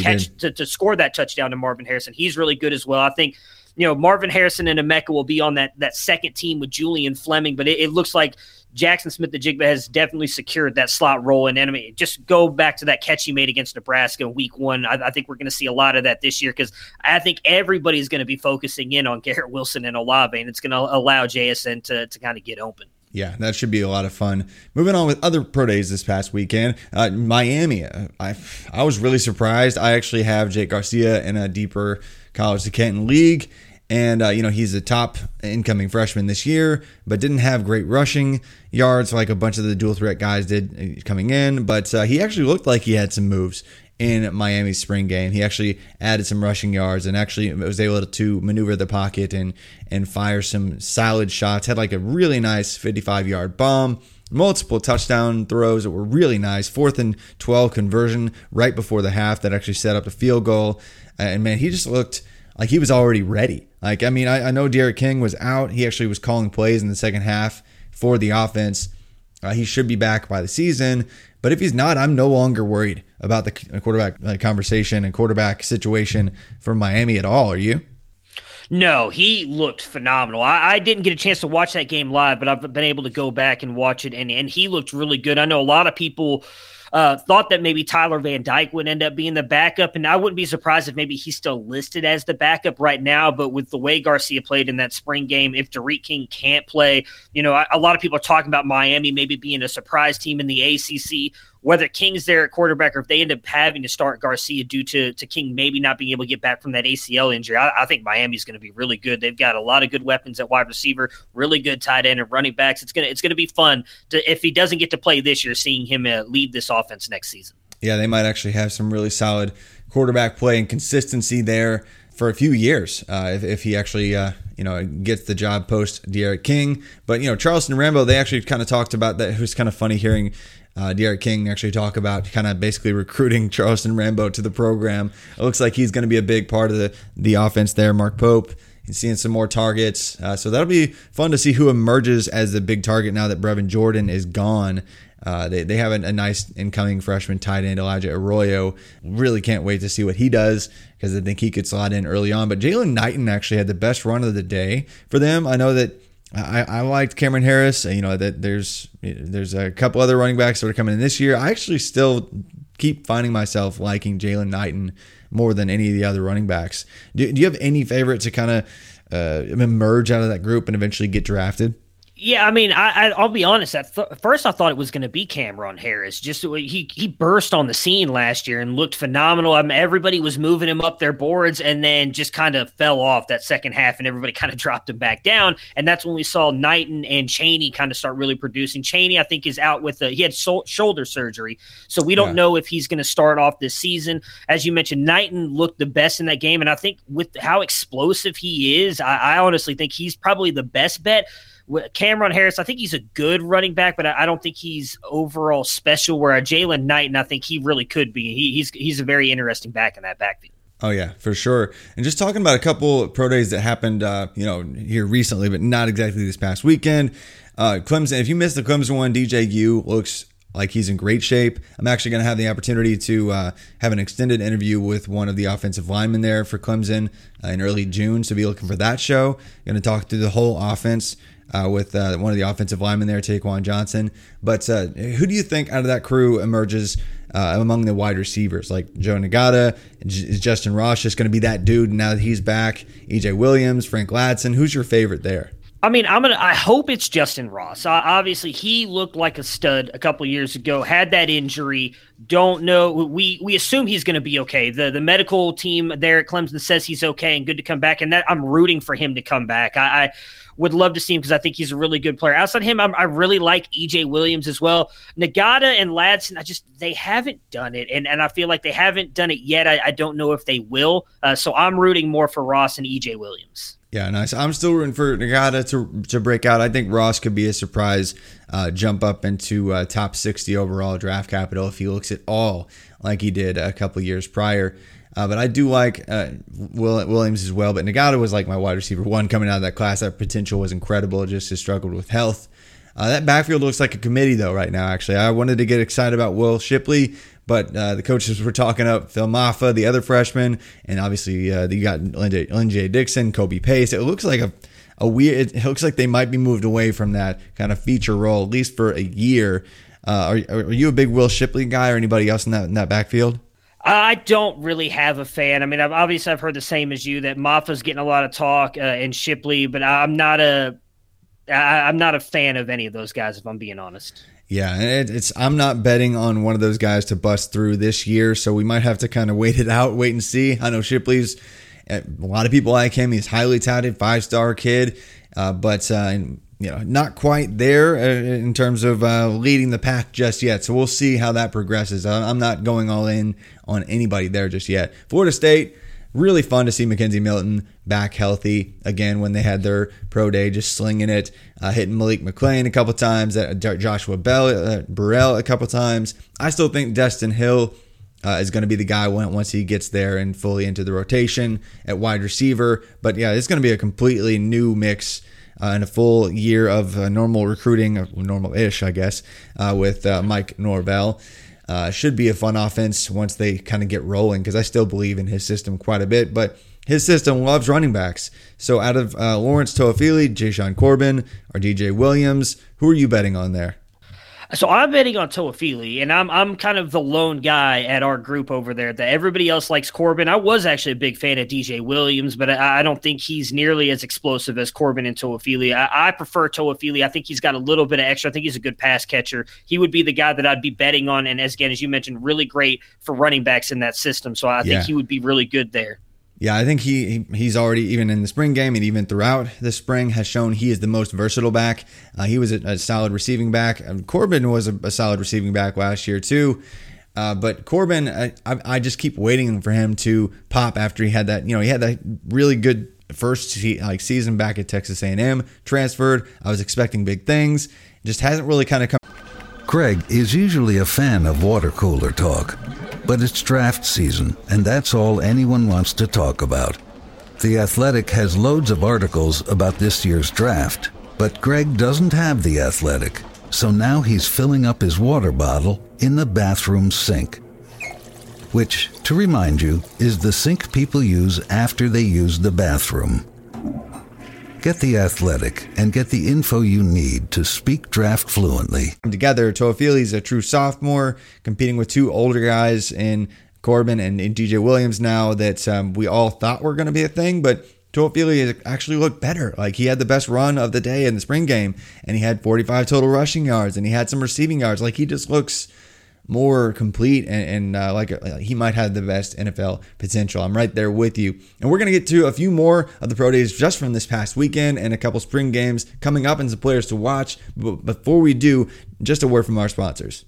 to score that touchdown to Marvin Harrison. He's really good as well. I think Marvin Harrison and Emeka will be on that second team with Julian Fleming, but it looks like Jackson Smith-Njigba has definitely secured that slot role. And I mean, just go back to that catch he made against Nebraska in week 1. I think we're going to see a lot of that this year because I think everybody's going to be focusing in on Garrett Wilson and Olave, and it's going to allow JSN to kind of get open. Yeah, that should be a lot of fun. Moving on with other pro days this past weekend, Miami. I was really surprised. I actually have Jake Garcia in a deeper College to Canton league. And, he's a top incoming freshman this year, but didn't have great rushing yards like a bunch of the dual threat guys did coming in. But he actually looked like he had some moves in Miami's spring game. He actually added some rushing yards and actually was able to maneuver the pocket and fire some solid shots. Had like a really nice 55-yard bomb. Multiple touchdown throws that were really nice. 4th and 12 conversion right before the half that actually set up the field goal. And, man, he just looked like he was already ready. I know Derek King was out. He actually was calling plays in the second half for the offense. He should be back by the season. But if he's not, I'm no longer worried about the quarterback conversation and quarterback situation for Miami at all. Are you? No, he looked phenomenal. I didn't get a chance to watch that game live, but I've been able to go back and watch it, and he looked really good. I know a lot of people Thought that maybe Tyler Van Dyke would end up being the backup, and I wouldn't be surprised if maybe he's still listed as the backup right now. But with the way Garcia played in that spring game, if Derek King can't play, a lot of people are talking about Miami maybe being a surprise team in the ACC. Whether King's there at quarterback or if they end up having to start Garcia due to King maybe not being able to get back from that ACL injury, I think Miami's going to be really good. They've got a lot of good weapons at wide receiver, really good tight end and running backs. It's going to be fun if he doesn't get to play this year, seeing him lead this offense next season. Yeah, they might actually have some really solid quarterback play and consistency there for a few years if he actually gets the job post Derek King. But Charleston Rambo, they actually kind of talked about that. It was kind of funny hearing Derek King actually talk about kind of basically recruiting Charleston Rambo to the program. It looks like he's going to be a big part of the offense there. Mark Pope, he's seeing some more targets. So that'll be fun to see who emerges as the big target now that Brevin Jordan is gone. They have a nice incoming freshman tight end, Elijah Arroyo. Really can't wait to see what he does because I think he could slot in early on. But Jalen Knighton actually had the best run of the day for them. I know that I liked Cameron Harris. That there's a couple other running backs that are coming in this year. I actually still keep finding myself liking Jalen Knighton more than any of the other running backs. Do you have any favorites to kind of emerge out of that group and eventually get drafted? Yeah, I mean, I'll be honest. At first, I thought it was going to be Cameron Harris. Just he burst on the scene last year and looked phenomenal. I mean, everybody was moving him up their boards, and then just kind of fell off that second half, and everybody kind of dropped him back down. And that's when we saw Knighton and Chaney kind of start really producing. Chaney, I think, is out with he had shoulder surgery, so we don't know if he's going to start off this season. As you mentioned, Knighton looked the best in that game, and I think with how explosive he is, I honestly think he's probably the best bet. Cameron Harris, I think he's a good running back, but I don't think he's overall special. Where Jalen Knighton, I think he really could be. He's a very interesting back in that backfield. Oh yeah, for sure. And just talking about a couple pro days that happened, here recently, but not exactly this past weekend. Clemson. If you missed the Clemson one, DJU looks like he's in great shape. I'm actually going to have the opportunity to have an extended interview with one of the offensive linemen there for Clemson in early June. So be looking for that show. Going to talk through the whole offense. With one of the offensive linemen there, Taquan Johnson. But who do you think out of that crew emerges among the wide receivers? Like Joe Nagata, is Justin Ross just going to be that dude now that he's back? EJ Williams, Frank Ladson, who's your favorite there? I mean, I hope it's Justin Ross. Obviously, he looked like a stud a couple of years ago, had that injury. Don't know. We assume he's going to be okay. The medical team there at Clemson says he's okay and good to come back, and that I'm rooting for him to come back. I would love to see him because I think he's a really good player. Outside him, I really like EJ Williams as well. Nagata and Ladson, they haven't done it, and I feel like they haven't done it yet. I don't know if they will. So I'm rooting more for Ross and EJ Williams. Yeah, nice. I'm still rooting for Nagata to break out. I think Ross could be a surprise jump up into top 60 overall draft capital if he looks at all like he did a couple years prior. But I do like Williams as well. But Nagata was like my wide receiver one coming out of that class. That potential was incredible. Just has struggled with health. That backfield looks like a committee, though, right now, actually. I wanted to get excited about Will Shipley, but the coaches were talking up Phil Maffa, the other freshman, and obviously you got Lynn J. Dixon, Kobe Pace. It looks like it looks like they might be moved away from that kind of feature role, at least for a year. Are you a big Will Shipley guy or anybody else in that backfield? I don't really have a fan. I mean, I've heard the same as you that Maffa's getting a lot of talk and Shipley, but I'm not a fan of any of those guys, if I'm being honest. Yeah, I'm not betting on one of those guys to bust through this year, so we might have to kind of wait and see. I know Shipley's, a lot of people like him. He's highly touted, 5-star kid, but not quite there in terms of leading the pack just yet. So we'll see how that progresses. I'm not going all in on anybody there just yet. Florida State, really fun to see Mackenzie Milton back healthy again when they had their pro day, just slinging it, hitting Malik McClain a couple times, Joshua Burrell a couple times. I still think Destin Hill is going to be the guy once he gets there and fully into the rotation at wide receiver. But yeah, it's going to be a completely new mix and a full year of normal recruiting, normal-ish, I guess, with Mike Norvell. Should be a fun offense once they kind of get rolling, because I still believe in his system quite a bit, but his system loves running backs. So out of Lawrence Toafili, Jashaun Corbin, or DJ Williams, who are you betting on there? So I'm betting on Toafili, and I'm kind of the lone guy at our group over there that everybody else likes Corbin. I was actually a big fan of DJ Williams, but I don't think he's nearly as explosive as Corbin and Toafili. I prefer Toafili. I think he's got a little bit of extra. I think he's a good pass catcher. He would be the guy that I'd be betting on, and as you mentioned, really great for running backs in that system. So I think he would be really good there. Yeah, I think he's already, even in the spring game and even throughout the spring, has shown he is the most versatile back. He was a solid receiving back. Corbin was a solid receiving back last year too. But Corbin, I just keep waiting for him to pop after he had that, he had that really good first season back at Texas A&M, transferred. I was expecting big things. Just hasn't really kind of come. Greg is usually a fan of water cooler talk. But it's draft season, and that's all anyone wants to talk about. The Athletic has loads of articles about this year's draft, but Greg doesn't have The Athletic, so now he's filling up his water bottle in the bathroom sink. Which, to remind you, is the sink people use after they use the bathroom. Get The Athletic and get the info you need to speak draft fluently. Together, Toafili's a true sophomore, competing with two older guys in Corbin and DJ Williams now that we all thought were going to be a thing, but Toafili actually looked better. Like, he had the best run of the day in the spring game, and he had 45 total rushing yards, and he had some receiving yards. Like, he just looks more complete and he might have the best NFL potential. I'm right there with you. And we're going to get to a few more of the pro days just from this past weekend and a couple spring games coming up and some players to watch. But before we do, just a word from our sponsors.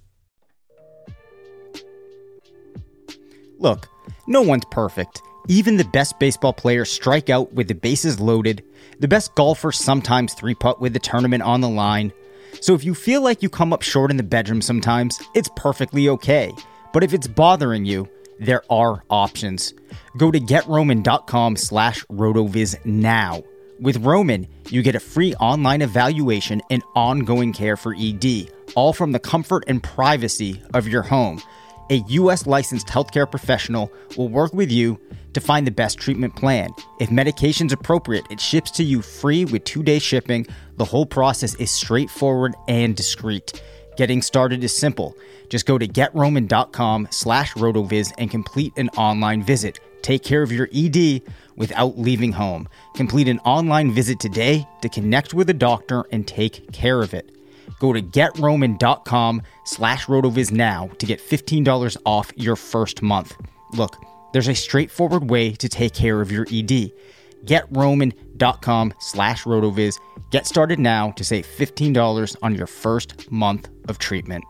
Look, no one's perfect. Even the best baseball players strike out with the bases loaded. The best golfers sometimes three-putt with the tournament on the line. So if you feel like you come up short in the bedroom sometimes, it's perfectly okay. But if it's bothering you, there are options. Go to GetRoman.com/RotoViz now. With Roman, you get a free online evaluation and ongoing care for ED, all from the comfort and privacy of your home. A U.S. licensed healthcare professional will work with you to find the best treatment plan. If medication's appropriate, it ships to you free with 2-day shipping. The whole process is straightforward and discreet. Getting started is simple. Just go to GetRoman.com/RotoViz and complete an online visit. Take care of your ED without leaving home. Complete an online visit today to connect with a doctor and take care of it. Go to GetRoman.com/RotoViz now to get $15 off your first month. Look, there's a straightforward way to take care of your ED. GetRoman.com/RotoViz. Get started now to save $15 on your first month of treatment.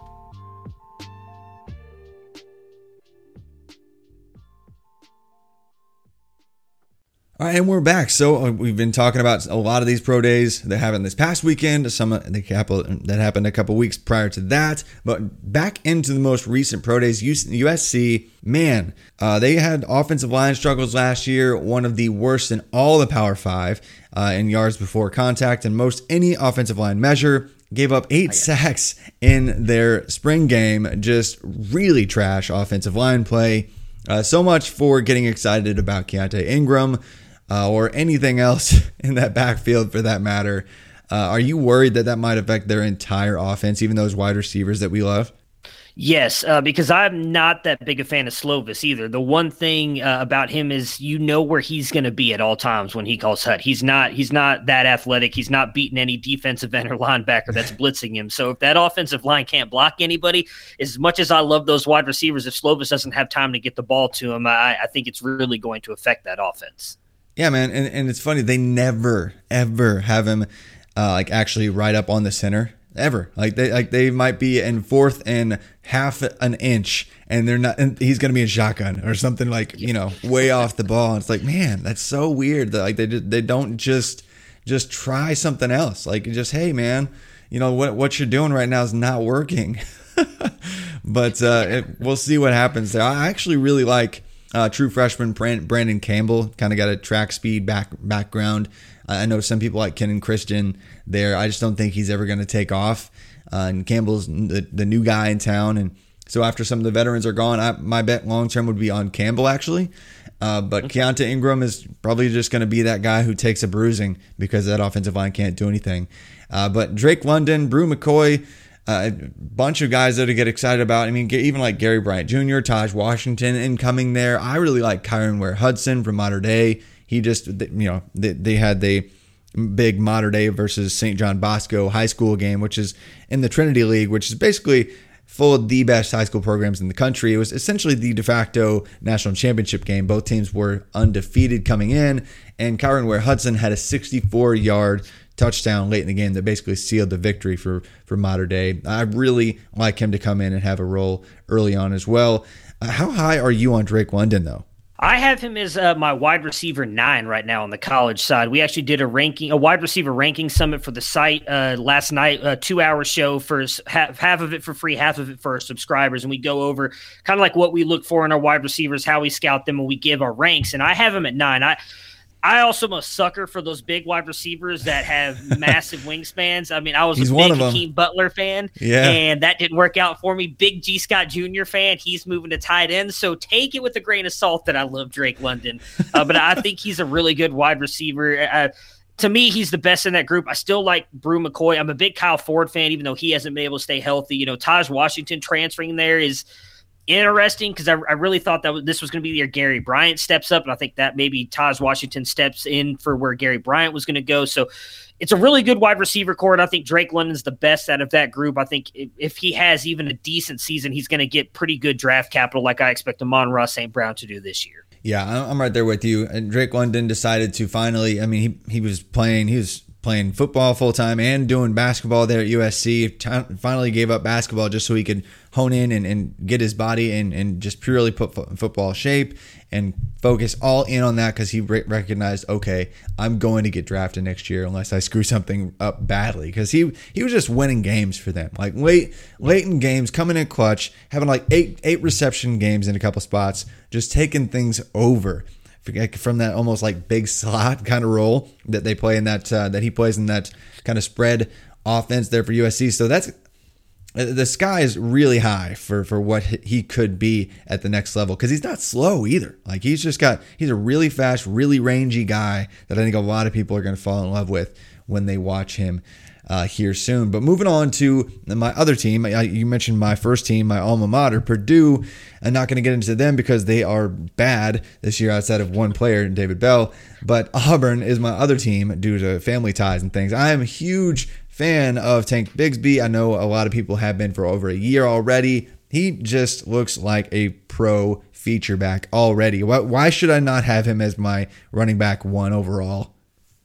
All right, and we're back. So we've been talking about a lot of these pro days that happened this past weekend, some that happened a couple weeks prior to that. But back into the most recent pro days, USC, man, they had offensive line struggles last year, one of the worst in all the Power 5 in yards before contact and most any offensive line measure. Gave up 8 sacks in their spring game. Just really trash offensive line play. So much for getting excited about Keaontay Ingram. Or anything else in that backfield for that matter. Are you worried that might affect their entire offense, even those wide receivers that we love? Yes, because I'm not that big a fan of Slovis either. The one thing about him is where he's going to be at all times when he calls hut. He's not that athletic. He's not beating any defensive end or linebacker that's blitzing him. So if that offensive line can't block anybody, as much as I love those wide receivers, if Slovis doesn't have time to get the ball to him, I think it's really going to affect that offense. Yeah, man, and it's funny, they never ever have him actually right up on the center ever. They might be in fourth and half an inch, and they're not. And he's gonna be in shotgun or something way off the ball. And it's like, man, that's so weird. That they don't just try something else. Hey, man, what you're doing right now is not working. But we'll see what happens there. I actually really like. True freshman Brandon Campbell, kind of got a track speed background. I know some people like Kenan Christian there. I just don't think he's ever going to take off. And Campbell's the new guy in town. And so after some of the veterans are gone, my bet long-term would be on Campbell, actually. But Keaontay Ingram is probably just going to be that guy who takes a bruising because that offensive line can't do anything. But Drake London, Brew McCoy, A bunch of guys that to get excited about. I mean, even like Gary Bryant Jr., Taj Washington incoming there. I really like Kyron Ware-Hudson from Mater Dei. He just, they had the big Mater Dei versus St. John Bosco high school game, which is in the Trinity League, which is basically full of the best high school programs in the country. It was essentially the de facto national championship game. Both teams were undefeated coming in, and Kyron Ware-Hudson had a 64-yard touchdown late in the game that basically sealed the victory for Mater Dei. I really like him to come in and have a role early on as well. How high are you on Drake London, though? I have him as my wide receiver 9 right now on the college side. We actually did a wide receiver ranking summit for the site last night, a 2-hour show for half of it for free, half of it for our subscribers. And we go over kind of like what we look for in our wide receivers, how we scout them, and we give our ranks. And I have him at 9. I also am a sucker for those big wide receivers that have massive wingspans. I mean, I was a big Hakeem Butler fan, and that didn't work out for me. Big G. Scott Jr. fan. He's moving to tight end, so take it with a grain of salt that I love Drake London. But I think he's a really good wide receiver. To me, he's the best in that group. I still like Brew McCoy. I'm a big Kyle Ford fan, even though he hasn't been able to stay healthy. Taj Washington transferring there is interesting because I really thought that this was going to be the year Gary Bryant steps up, and I think that maybe Taj Washington steps in for where Gary Bryant was going to go. So it's a really good wide receiver core, and I think Drake London's the best out of that group. I think if he has even a decent season, he's going to get pretty good draft capital like I expect Amon-Ra St. Brown to do this year. Yeah, I'm right there with you. And Drake London decided to finally, I mean, he was playing football full time and doing basketball there at USC. Finally gave up basketball just so he could hone in and get his body and just purely put football shape and focus all in on that because he recognized, okay, I'm going to get drafted next year unless I screw something up badly, because he was just winning games for them, like late in games, coming in clutch, having like eight reception games in a couple spots, just taking things over from that almost like big slot kind of role that they play in that he plays in that kind of spread offense there for USC. So that's, the sky is really high for what he could be at the next level, because he's not slow either. Like he's a really fast, really rangy guy that I think a lot of people are going to fall in love with when they watch him here soon. But moving on to my other team, you mentioned my first team, my alma mater, Purdue. I'm not going to get into them because they are bad this year outside of one player, David Bell. But Auburn is my other team due to family ties and things. I am a huge fan of Tank Bigsby. I know a lot of people have been for over a year already. He just looks like a pro feature back already. Why should I not have him as my running back 1 overall?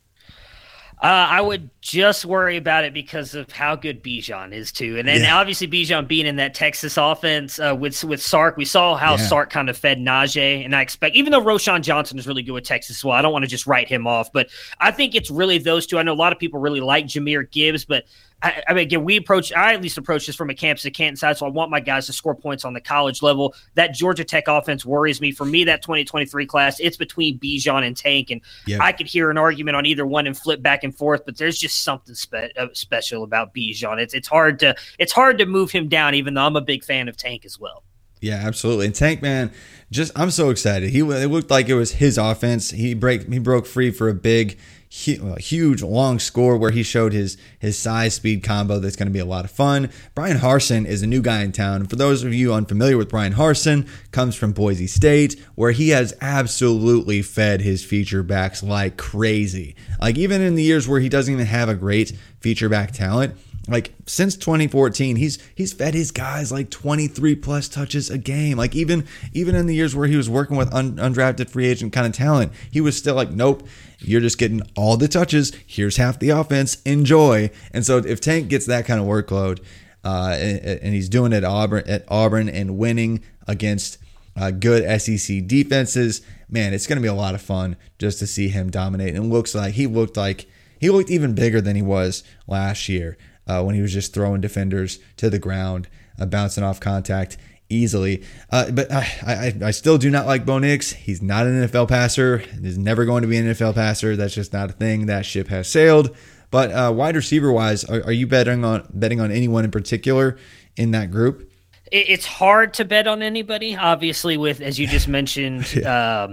I would just worry about it because of how good Bijan is too. And then obviously Bijan being in that Texas offense with Sark, we saw how Sark kind of fed Najee. And I expect, even though Roschon Johnson is really good with Texas as well, I don't want to just write him off, but I think it's really those two. I know a lot of people really like Jahmyr Gibbs, but I mean, again, I at least approach this from a campus to Canton side, so I want my guys to score points on the college level. That Georgia Tech offense worries me. For me, that 2023 class, it's between Bijan and Tank, and I could hear an argument on either one and flip back and forth, but there's just something special about Bijan. It's hard to move him down, even though I'm a big fan of Tank as well. Yeah, absolutely. And Tank, man, I'm so excited. It looked like it was his offense. He broke free for a big, huge, long score where he showed his size speed combo. That's going to be a lot of fun. Brian Harsin is a new guy in town. And for those of you unfamiliar with Brian Harsin, comes from Boise State, where he has absolutely fed his feature backs like crazy. Like even in the years where he doesn't even have a great feature back talent, like since 2014, he's fed his guys like 23 plus touches a game. Like even in the years where he was working with undrafted free agent kind of talent, he was still like, nope, you're just getting all the touches. Here's half the offense. Enjoy. And so if Tank gets that kind of workload, and he's doing it at Auburn and winning against good SEC defenses, man, it's going to be a lot of fun just to see him dominate. And he looked even bigger than he was last year. When he was just throwing defenders to the ground, bouncing off contact easily. But I still do not like Bo Nix. He's not an NFL passer. He's never going to be an NFL passer. That's just not a thing. That ship has sailed. But wide receiver wise, are you betting on anyone in particular in that group? It's hard to bet on anybody, obviously, with, as you just mentioned,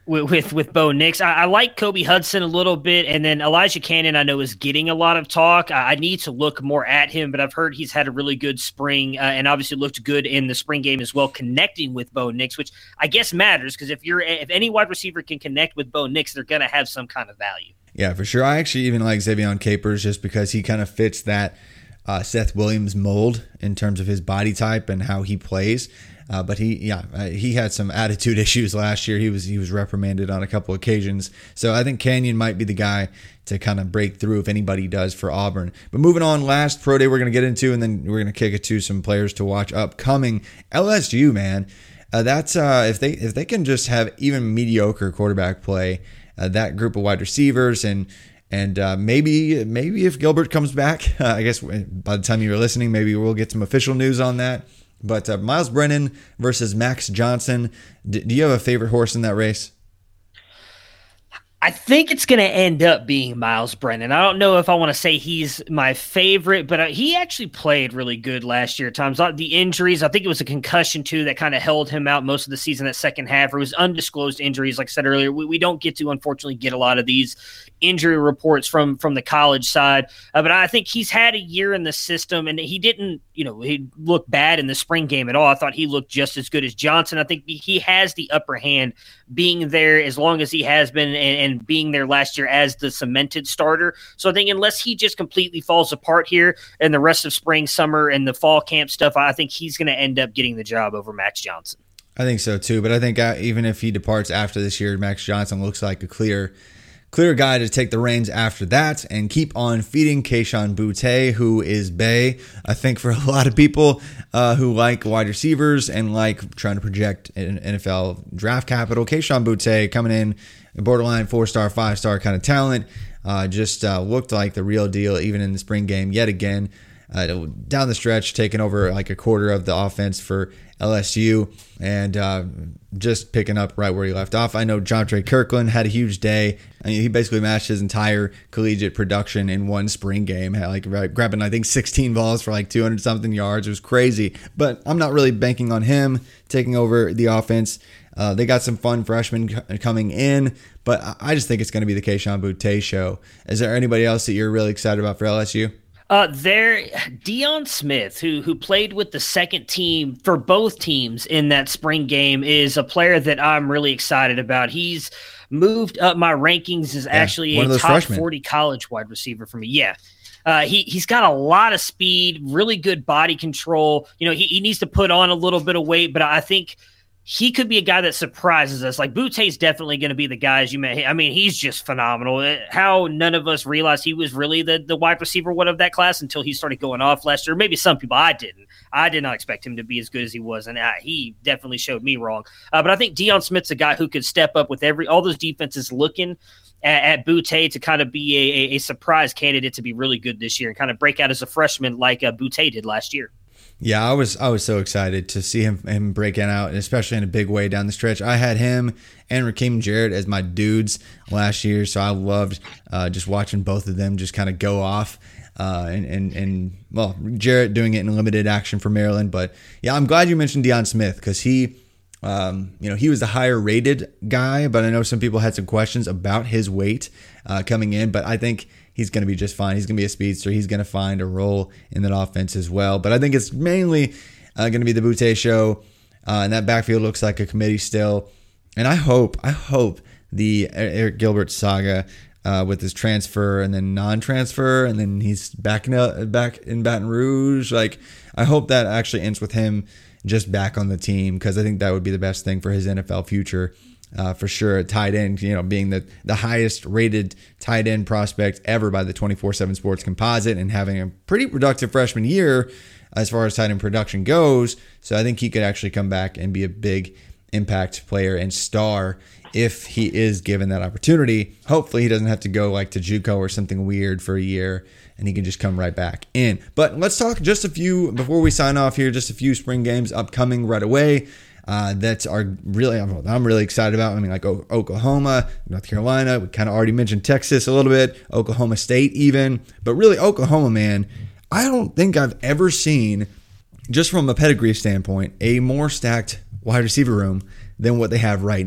with Bo Nix. I like Kobe Hudson a little bit, and then Elijah Cannon I know is getting a lot of talk. I need to look more at him, but I've heard he's had a really good spring and obviously looked good in the spring game as well, connecting with Bo Nix, which I guess matters because if any wide receiver can connect with Bo Nix, they're going to have some kind of value. Yeah, for sure. I actually even like Xavier Capers just because he kind of fits that Seth Williams mold in terms of his body type and how he plays. But he had some attitude issues last year. He was reprimanded on a couple occasions. So I think Canyon might be the guy to kind of break through if anybody does for Auburn. But moving on, last pro day we're going to get into, and then we're going to kick it to some players to watch upcoming. LSU, man, that's if they can just have even mediocre quarterback play, that group of wide receivers and maybe if Gilbert comes back, I guess by the time you're listening, maybe we'll get some official news on that. But Miles Brennan versus Max Johnson. Do you have a favorite horse in that race? I think it's going to end up being Miles Brennan. I don't know if I want to say he's my favorite, but he actually played really good last year at times. The injuries, I think it was a concussion too that kind of held him out most of the season, that second half. It was undisclosed injuries. Like I said earlier, we don't get to, unfortunately, get a lot of these injury reports from the college side. But I think he's had a year in the system, and he didn't, he looked bad in the spring game at all. I thought he looked just as good as Johnson. I think he has the upper hand being there as long as he has been and being there last year as the cemented starter. So I think unless he just completely falls apart here in the rest of spring, summer, and the fall camp stuff, I think he's going to end up getting the job over Max Johnson. I think so too, but I think even if he departs after this year, Max Johnson looks like a clear guy to take the reins after that and keep on feeding Kayshon Boutte, who is Bay. I think for a lot of people who like wide receivers and like trying to project an NFL draft capital, Kayshon Boutte coming in borderline 4-star, 5-star kind of talent, just looked like the real deal even in the spring game yet again. Down the stretch, taking over like a quarter of the offense for LSU and just picking up right where he left off. I know Jontre Kirkland had a huge day. I mean, he basically matched his entire collegiate production in one spring game, had grabbing, I think, 16 balls for 200-something yards. It was crazy. But I'm not really banking on him taking over the offense. They got some fun freshmen coming in, but I just think it's going to be the Kayshon Boutte show. Is there anybody else that you're really excited about for LSU? Deion Smith, who played with the second team for both teams in that spring game, is a player that I'm really excited about. He's moved up my rankings as actually a top freshmen. 40 college wide receiver for me. Yeah. He's got a lot of speed, really good body control. He needs to put on a little bit of weight, but I think he could be a guy that surprises us. Like Boutte's definitely going to be the guy, as you may. I mean, he's just phenomenal. How none of us realized he was really the wide receiver one of that class until he started going off last year. Maybe some people, I didn't. I did not expect him to be as good as he was, and he definitely showed me wrong. But I think Deion Smith's a guy who could step up with all those defenses looking at Boutte to kind of be a surprise candidate to be really good this year and kind of break out as a freshman like Boutte did last year. Yeah, I was so excited to see him breaking out, and especially in a big way down the stretch. I had him and Raheem Jarrett as my dudes last year, so I loved just watching both of them just kind of go off. And Jarrett doing it in limited action for Maryland, but yeah, I'm glad you mentioned Deion Smith because he was the higher rated guy, but I know some people had some questions about his weight coming in, but I think he's going to be just fine. He's going to be a speedster. He's going to find a role in that offense as well. But I think it's mainly going to be the Boutte show. And that backfield looks like a committee still. And I hope the Eric Gilbert saga with his transfer and then non-transfer, and then he's back in Baton Rouge. I hope that actually ends with him just back on the team, because I think that would be the best thing for his NFL future. For sure, tight end, being the highest rated tight end prospect ever by the 24/7 Sports Composite and having a pretty productive freshman year as far as tight end production goes. So I think he could actually come back and be a big impact player and star if he is given that opportunity. Hopefully he doesn't have to go to JUCO or something weird for a year and he can just come right back in. But let's talk before we sign off here, just a few spring games upcoming right away. That are really, I'm really excited about. I mean, Oklahoma, North Carolina. We kind of already mentioned Texas a little bit, Oklahoma State even. But really, Oklahoma, man, I don't think I've ever seen, just from a pedigree standpoint, a more stacked wide receiver room than what they have right now.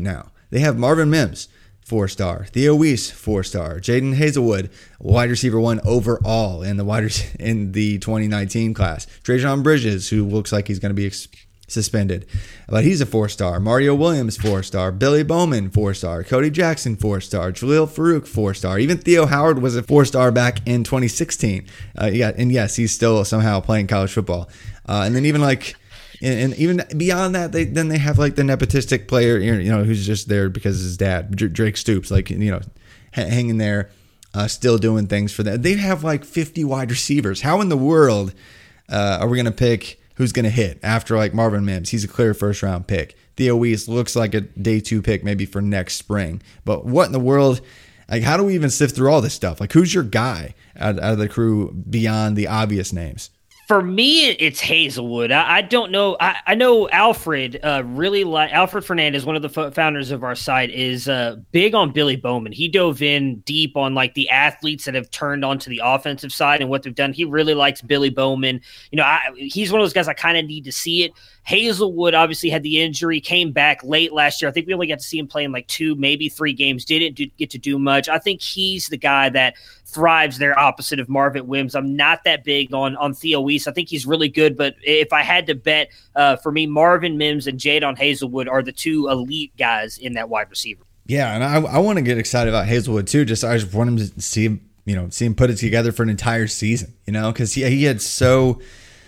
they have Marvin Mims, 4-star. Theo Weiss, 4-star. Jaden Hazelwood, wide receiver 1 overall in the 2019 class. Trajan Bridges, who looks like he's going to be suspended, but he's a 4-star. Mario Williams, 4-star. Billy Bowman, 4-star. Cody Jackson, 4-star. Jaleel Farouk, 4-star. Even Theo Howard was a 4-star back in 2016. And yes, he's still somehow playing college football. And then even and even beyond that, they have like the nepotistic player, who's just there because of his dad, Drake Stoops, hanging there, still doing things for them. They have like 50 wide receivers. How in the world are we going to pick who's going to hit after like Marvin Mims? He's a clear first-round pick. Theo Weiss looks like a day 2 pick maybe for next spring. But what in the world? Like, how do we even sift through all this stuff? Like, who's your guy out of the crew beyond the obvious names? For me, it's Hazelwood. I don't know. I know Alfred Alfred Fernandez, one of the founders of our site, is big on Billy Bowman. He dove in deep on like the athletes that have turned onto the offensive side and what they've done. He really likes Billy Bowman. He's one of those guys I kind of need to see it. Hazelwood obviously had the injury, came back late last year. I think we only got to see him play in like 2, maybe 3 games. Didn't get to do much. I think he's the guy that thrives there opposite of Marvin Mims. I'm not that big on Theo Weiss. I think he's really good, but if I had to bet, for me, Marvin Mims and Jadon Hazelwood are the 2 elite guys in that wide receiver. Yeah, and I want to get excited about Hazelwood too. I just want him to see him put it together for an entire season, because he had so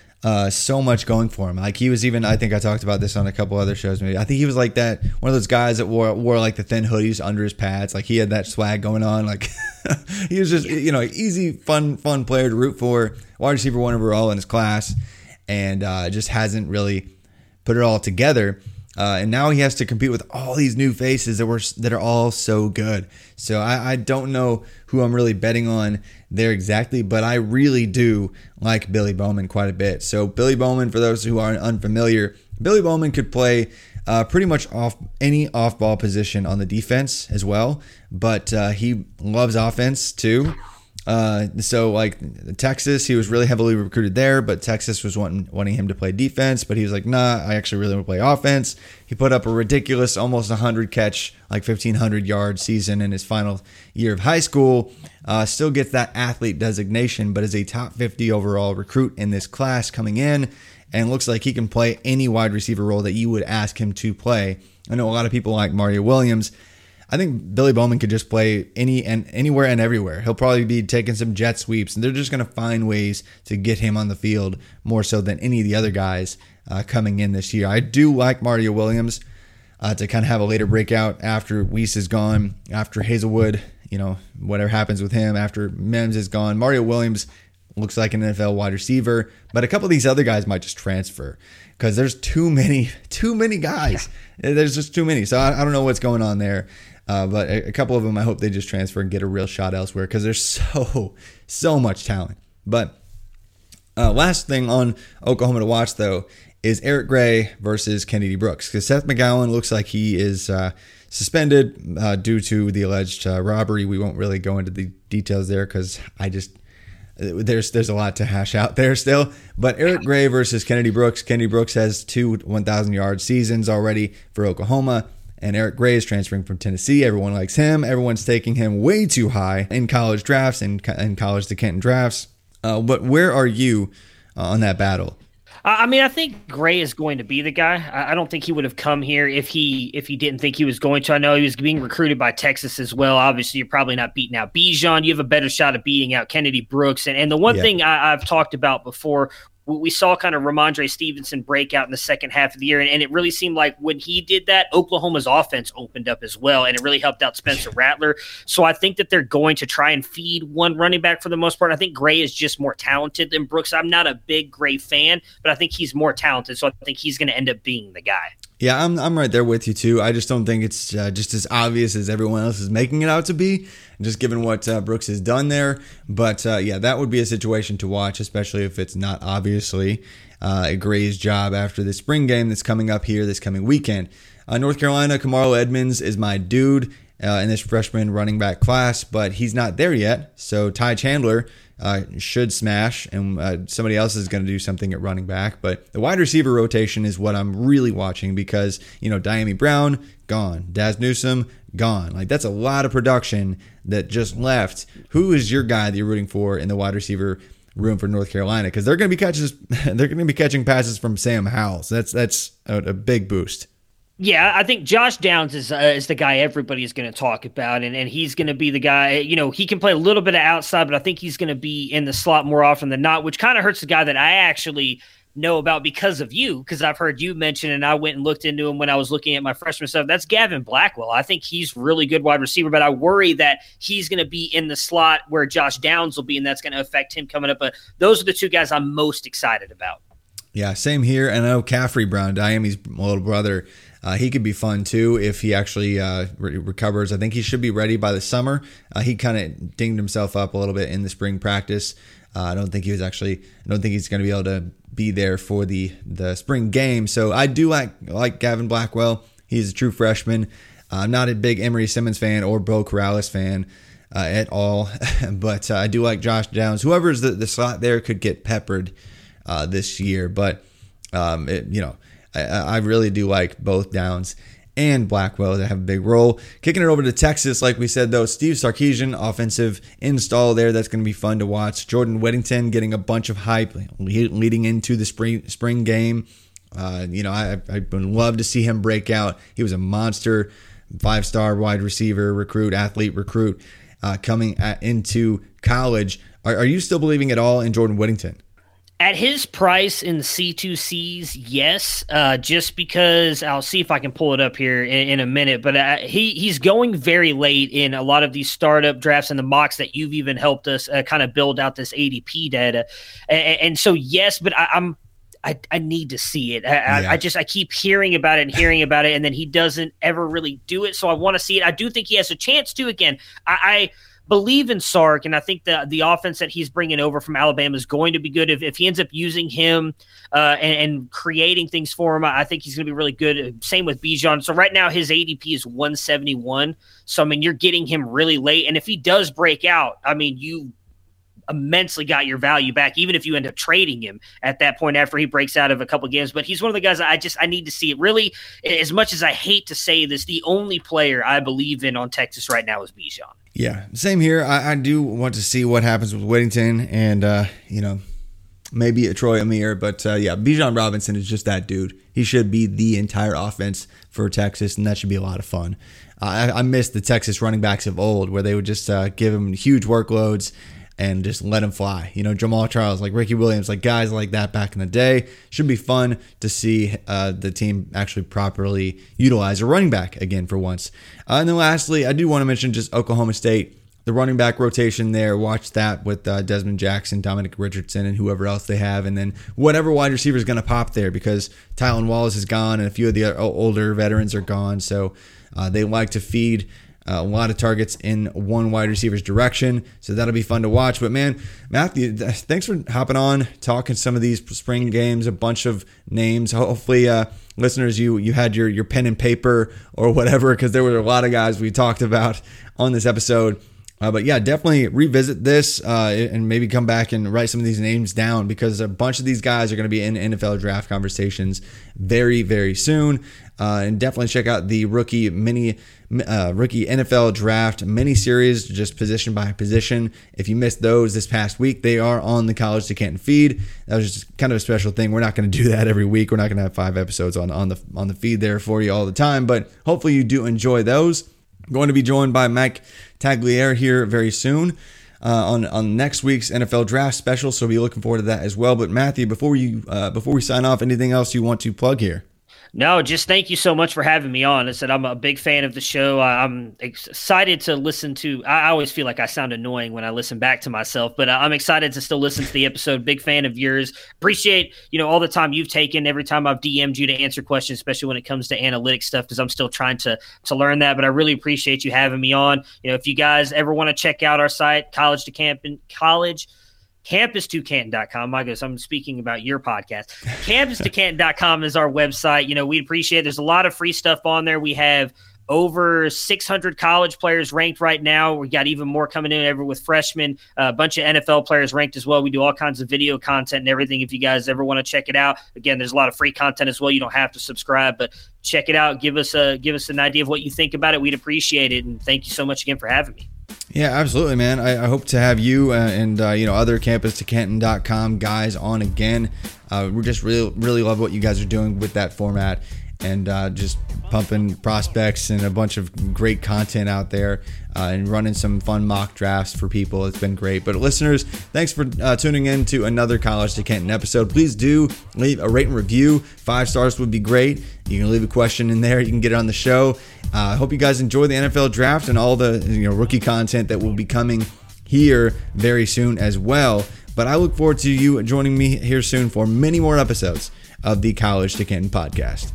much going for him. Like he was even, I think I talked about this on a couple other shows. Maybe I think he was like that one of those guys that wore like the thin hoodies under his pads. Like he had that swag going on. Like he was just easy, fun player to root for. Wide receiver 1 overall in his class, and just hasn't really put it all together. And now he has to compete with all these new faces that are all so good. So I don't know who I'm really betting on there exactly, but I really do like Billy Bowman quite a bit. So Billy Bowman, for those who aren't unfamiliar, Billy Bowman could play pretty much any off-ball position on the defense as well, but he loves offense too. So like Texas, he was really heavily recruited there, but Texas was wanting him to play defense, but he was like, nah, I actually really want to play offense. He put up a ridiculous, almost 100 catch, like 1,500 yard season in his final year of high school. Still gets that athlete designation, but is a top 50 overall recruit in this class coming in, and looks like he can play any wide receiver role that you would ask him to play. I know a lot of people like Mario Williams. I think Billy Bowman could just play anywhere and everywhere. He'll probably be taking some jet sweeps, and they're just going to find ways to get him on the field more so than any of the other guys coming in this year. I do like Mario Williams to kind of have a later breakout after Weiss is gone, after Hazelwood, whatever happens with him, after Mims is gone. Mario Williams looks like an NFL wide receiver, but a couple of these other guys might just transfer because there's too many guys. There's just too many. So I don't know what's going on there. But a couple of them, I hope they just transfer and get a real shot elsewhere because there's so much talent. But last thing on Oklahoma to watch, though, is Eric Gray versus Kennedy Brooks, because Seth McGowan looks like he is suspended due to the alleged robbery. We won't really go into the details there because there's a lot to hash out there still. But Eric Gray versus Kennedy Brooks. Kennedy Brooks has 2 1,000-yard seasons already for Oklahoma. And Eric Gray is transferring from Tennessee. Everyone likes him. Everyone's taking him way too high in college drafts and college to Canton drafts. But where are you on that battle? I think Gray is going to be the guy. I don't think he would have come here if he didn't think he was going to. I know he was being recruited by Texas as well. Obviously, you're probably not beating out Bijan. You have a better shot of beating out Kennedy Brooks. And the one thing I've talked about before, we saw kind of Ramondre Stevenson break out in the second half of the year, and it really seemed like when he did that, Oklahoma's offense opened up as well, and it really helped out Spencer Rattler. So I think that they're going to try and feed one running back for the most part. I think Gray is just more talented than Brooks. I'm not a big Gray fan, but I think he's more talented, so I think he's going to end up being the guy. Yeah, I'm right there with you too. I just don't think it's just as obvious as everyone else is making it out to be, just given what Brooks has done there. But that would be a situation to watch, especially if it's not obviously Gray's job after the spring game that's coming up here this coming weekend. North Carolina, Kamaro Edmonds is my dude. in this freshman running back class, but he's not there yet. So Ty Chandler should smash, and somebody else is going to do something at running back. But the wide receiver rotation is what I'm really watching because, Diami Brown, gone. Daz Newsome, gone. Like, that's a lot of production that just left. Who is your guy that you're rooting for in the wide receiver room for North Carolina? Because they're going to be catching passes from Sam Howell. So that's a big boost. Yeah, I think Josh Downs is the guy everybody is going to talk about, and he's going to be the guy, he can play a little bit of outside, but I think he's going to be in the slot more often than not, which kind of hurts the guy that I actually know about because of you, because I've heard you mention, and I went and looked into him when I was looking at my freshman stuff. That's Gavin Blackwell. I think he's really good wide receiver, but I worry that he's going to be in the slot where Josh Downs will be, and that's going to affect him coming up. But those are the two guys I'm most excited about. Yeah, same here. And I know Caffrey Brown, Diami's little brother, he could be fun too if he actually recovers. I think he should be ready by the summer. He kind of dinged himself up a little bit in the spring practice. I don't think he's going to be able to be there for the spring game. So I do like Gavin Blackwell. He's a true freshman. I'm not a big Emory Simmons fan or Bo Corrales fan at all, but I do like Josh Downs. Whoever's the slot there could get peppered this year, but I really do like both Downs and Blackwell to have a big role. Kicking it over to Texas, like we said, though, Steve Sarkisian, offensive install there. That's going to be fun to watch. Jordan Whittington getting a bunch of hype leading into the spring game. I would love to see him break out. He was a monster, 5-star wide receiver, athlete recruit coming into college. Are you still believing at all in Jordan Whittington? At his price in the C2Cs, yes, just because I'll see if I can pull it up here in a minute, but he's going very late in a lot of these startup drafts and the mocks that you've even helped us kind of build out this ADP data. And so, yes, but I need to see it. I keep hearing about it, and then he doesn't ever really do it. So I want to see it. I do think he has a chance to. Again, I believe in Sark, and I think the offense that he's bringing over from Alabama is going to be good. If he ends up using him and creating things for him, I think he's going to be really good. Same with Bijan. So right now his ADP is 171. So, you're getting him really late. And if he does break out, you immensely got your value back, even if you end up trading him at that point after he breaks out of a couple of games. But he's one of the guys I need to see it. Really, as much as I hate to say this, the only player I believe in on Texas right now is Bijan. Yeah, same here. I do want to see what happens with Whittington and, maybe a Troy Amir. But, Bijan Robinson is just that dude. He should be the entire offense for Texas, and that should be a lot of fun. I miss the Texas running backs of old where they would just give him huge workloads and just let him fly. Jamal Charles, like Ricky Williams, like guys like that back in the day. Should be fun to see the team actually properly utilize a running back again for once. And then lastly, I do want to mention just Oklahoma State, the running back rotation there. Watch that with Desmond Jackson, Dominic Richardson, and whoever else they have. And then whatever wide receiver is going to pop there because Tylan Wallace is gone and a few of the older veterans are gone. So they like to feed a lot of targets in one wide receiver's direction, so that'll be fun to watch. But man, Matthew, thanks for hopping on, talking some of these spring games, a bunch of names. Hopefully, listeners, you had your pen and paper or whatever, because there were a lot of guys we talked about on this episode. But yeah, definitely revisit this and maybe come back and write some of these names down, because a bunch of these guys are going to be in NFL draft conversations very, very soon. And definitely check out the rookie NFL draft mini series, just position by position. If you missed those this past week, they are on the College to Canton feed. That was just kind of a special thing. We're not going to do that every week. We're not going to have 5 episodes on the feed there for you all the time, but hopefully you do enjoy those. I'm going to be joined by Mike Tagliere here very soon on next week's NFL draft special, so be looking forward to that as well. But Matthew, before we sign off, anything else you want to plug here? No, just thank you so much for having me on. I said I'm a big fan of the show. I'm excited to listen to. I always feel like I sound annoying when I listen back to myself, but I'm excited to still listen to the episode. Big fan of yours. Appreciate all the time you've taken every time I've DM'd you to answer questions, especially when it comes to analytics stuff, because I'm still trying to learn that. But I really appreciate you having me on. If you guys ever want to check out our site, Campus2Canton.com. I'm speaking about your podcast. Campus2Canton.com is our website. We'd appreciate it. There's a lot of free stuff on there. We have over 600 college players ranked right now. We got even more coming in ever with freshmen, a bunch of NFL players ranked as well. We do all kinds of video content and everything. If you guys ever want to check it out, again, there's a lot of free content as well. You don't have to subscribe, but check it out. Give us an idea of what you think about it. We'd appreciate it. And thank you so much again for having me. Yeah, absolutely, man. I hope to have you and other CampusToCanton.com guys on again. We just really love what you guys are doing with that format, and just pumping prospects and a bunch of great content out there, and running some fun mock drafts for people. It's been great. But listeners, thanks for tuning in to another College to Canton episode. Please do leave a rate and review. 5 stars would be great. You can leave a question in there. You can get it on the show. I hope you guys enjoy the NFL draft and all the rookie content that will be coming here very soon as well. But I look forward to you joining me here soon for many more episodes of the College to Canton podcast.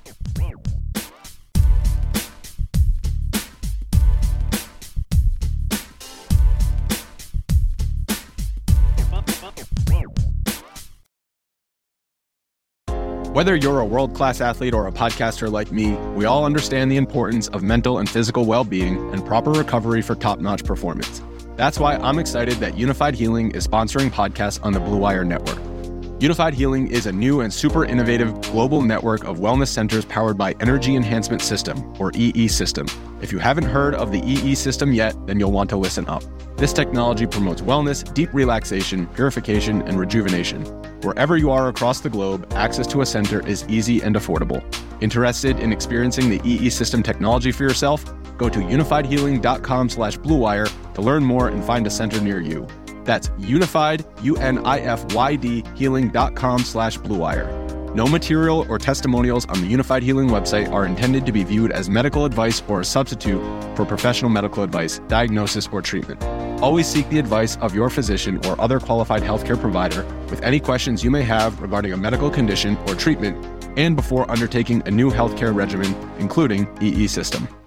Whether you're a world-class athlete or a podcaster like me, we all understand the importance of mental and physical well-being and proper recovery for top-notch performance. That's why I'm excited that Unified Healing is sponsoring podcasts on the Blue Wire Network. Unified Healing is a new and super innovative global network of wellness centers powered by Energy Enhancement System, or EE System. If you haven't heard of the EE System yet, then you'll want to listen up. This technology promotes wellness, deep relaxation, purification, and rejuvenation. Wherever you are across the globe, access to a center is easy and affordable. Interested in experiencing the EE System technology for yourself? Go to unifiedhealing.com/bluewire to learn more and find a center near you. That's unified, UNIFYD, healing.com/bluewire. No material or testimonials on the Unified Healing website are intended to be viewed as medical advice or a substitute for professional medical advice, diagnosis, or treatment. Always seek the advice of your physician or other qualified healthcare provider with any questions you may have regarding a medical condition or treatment, and before undertaking a new healthcare regimen, including EE System.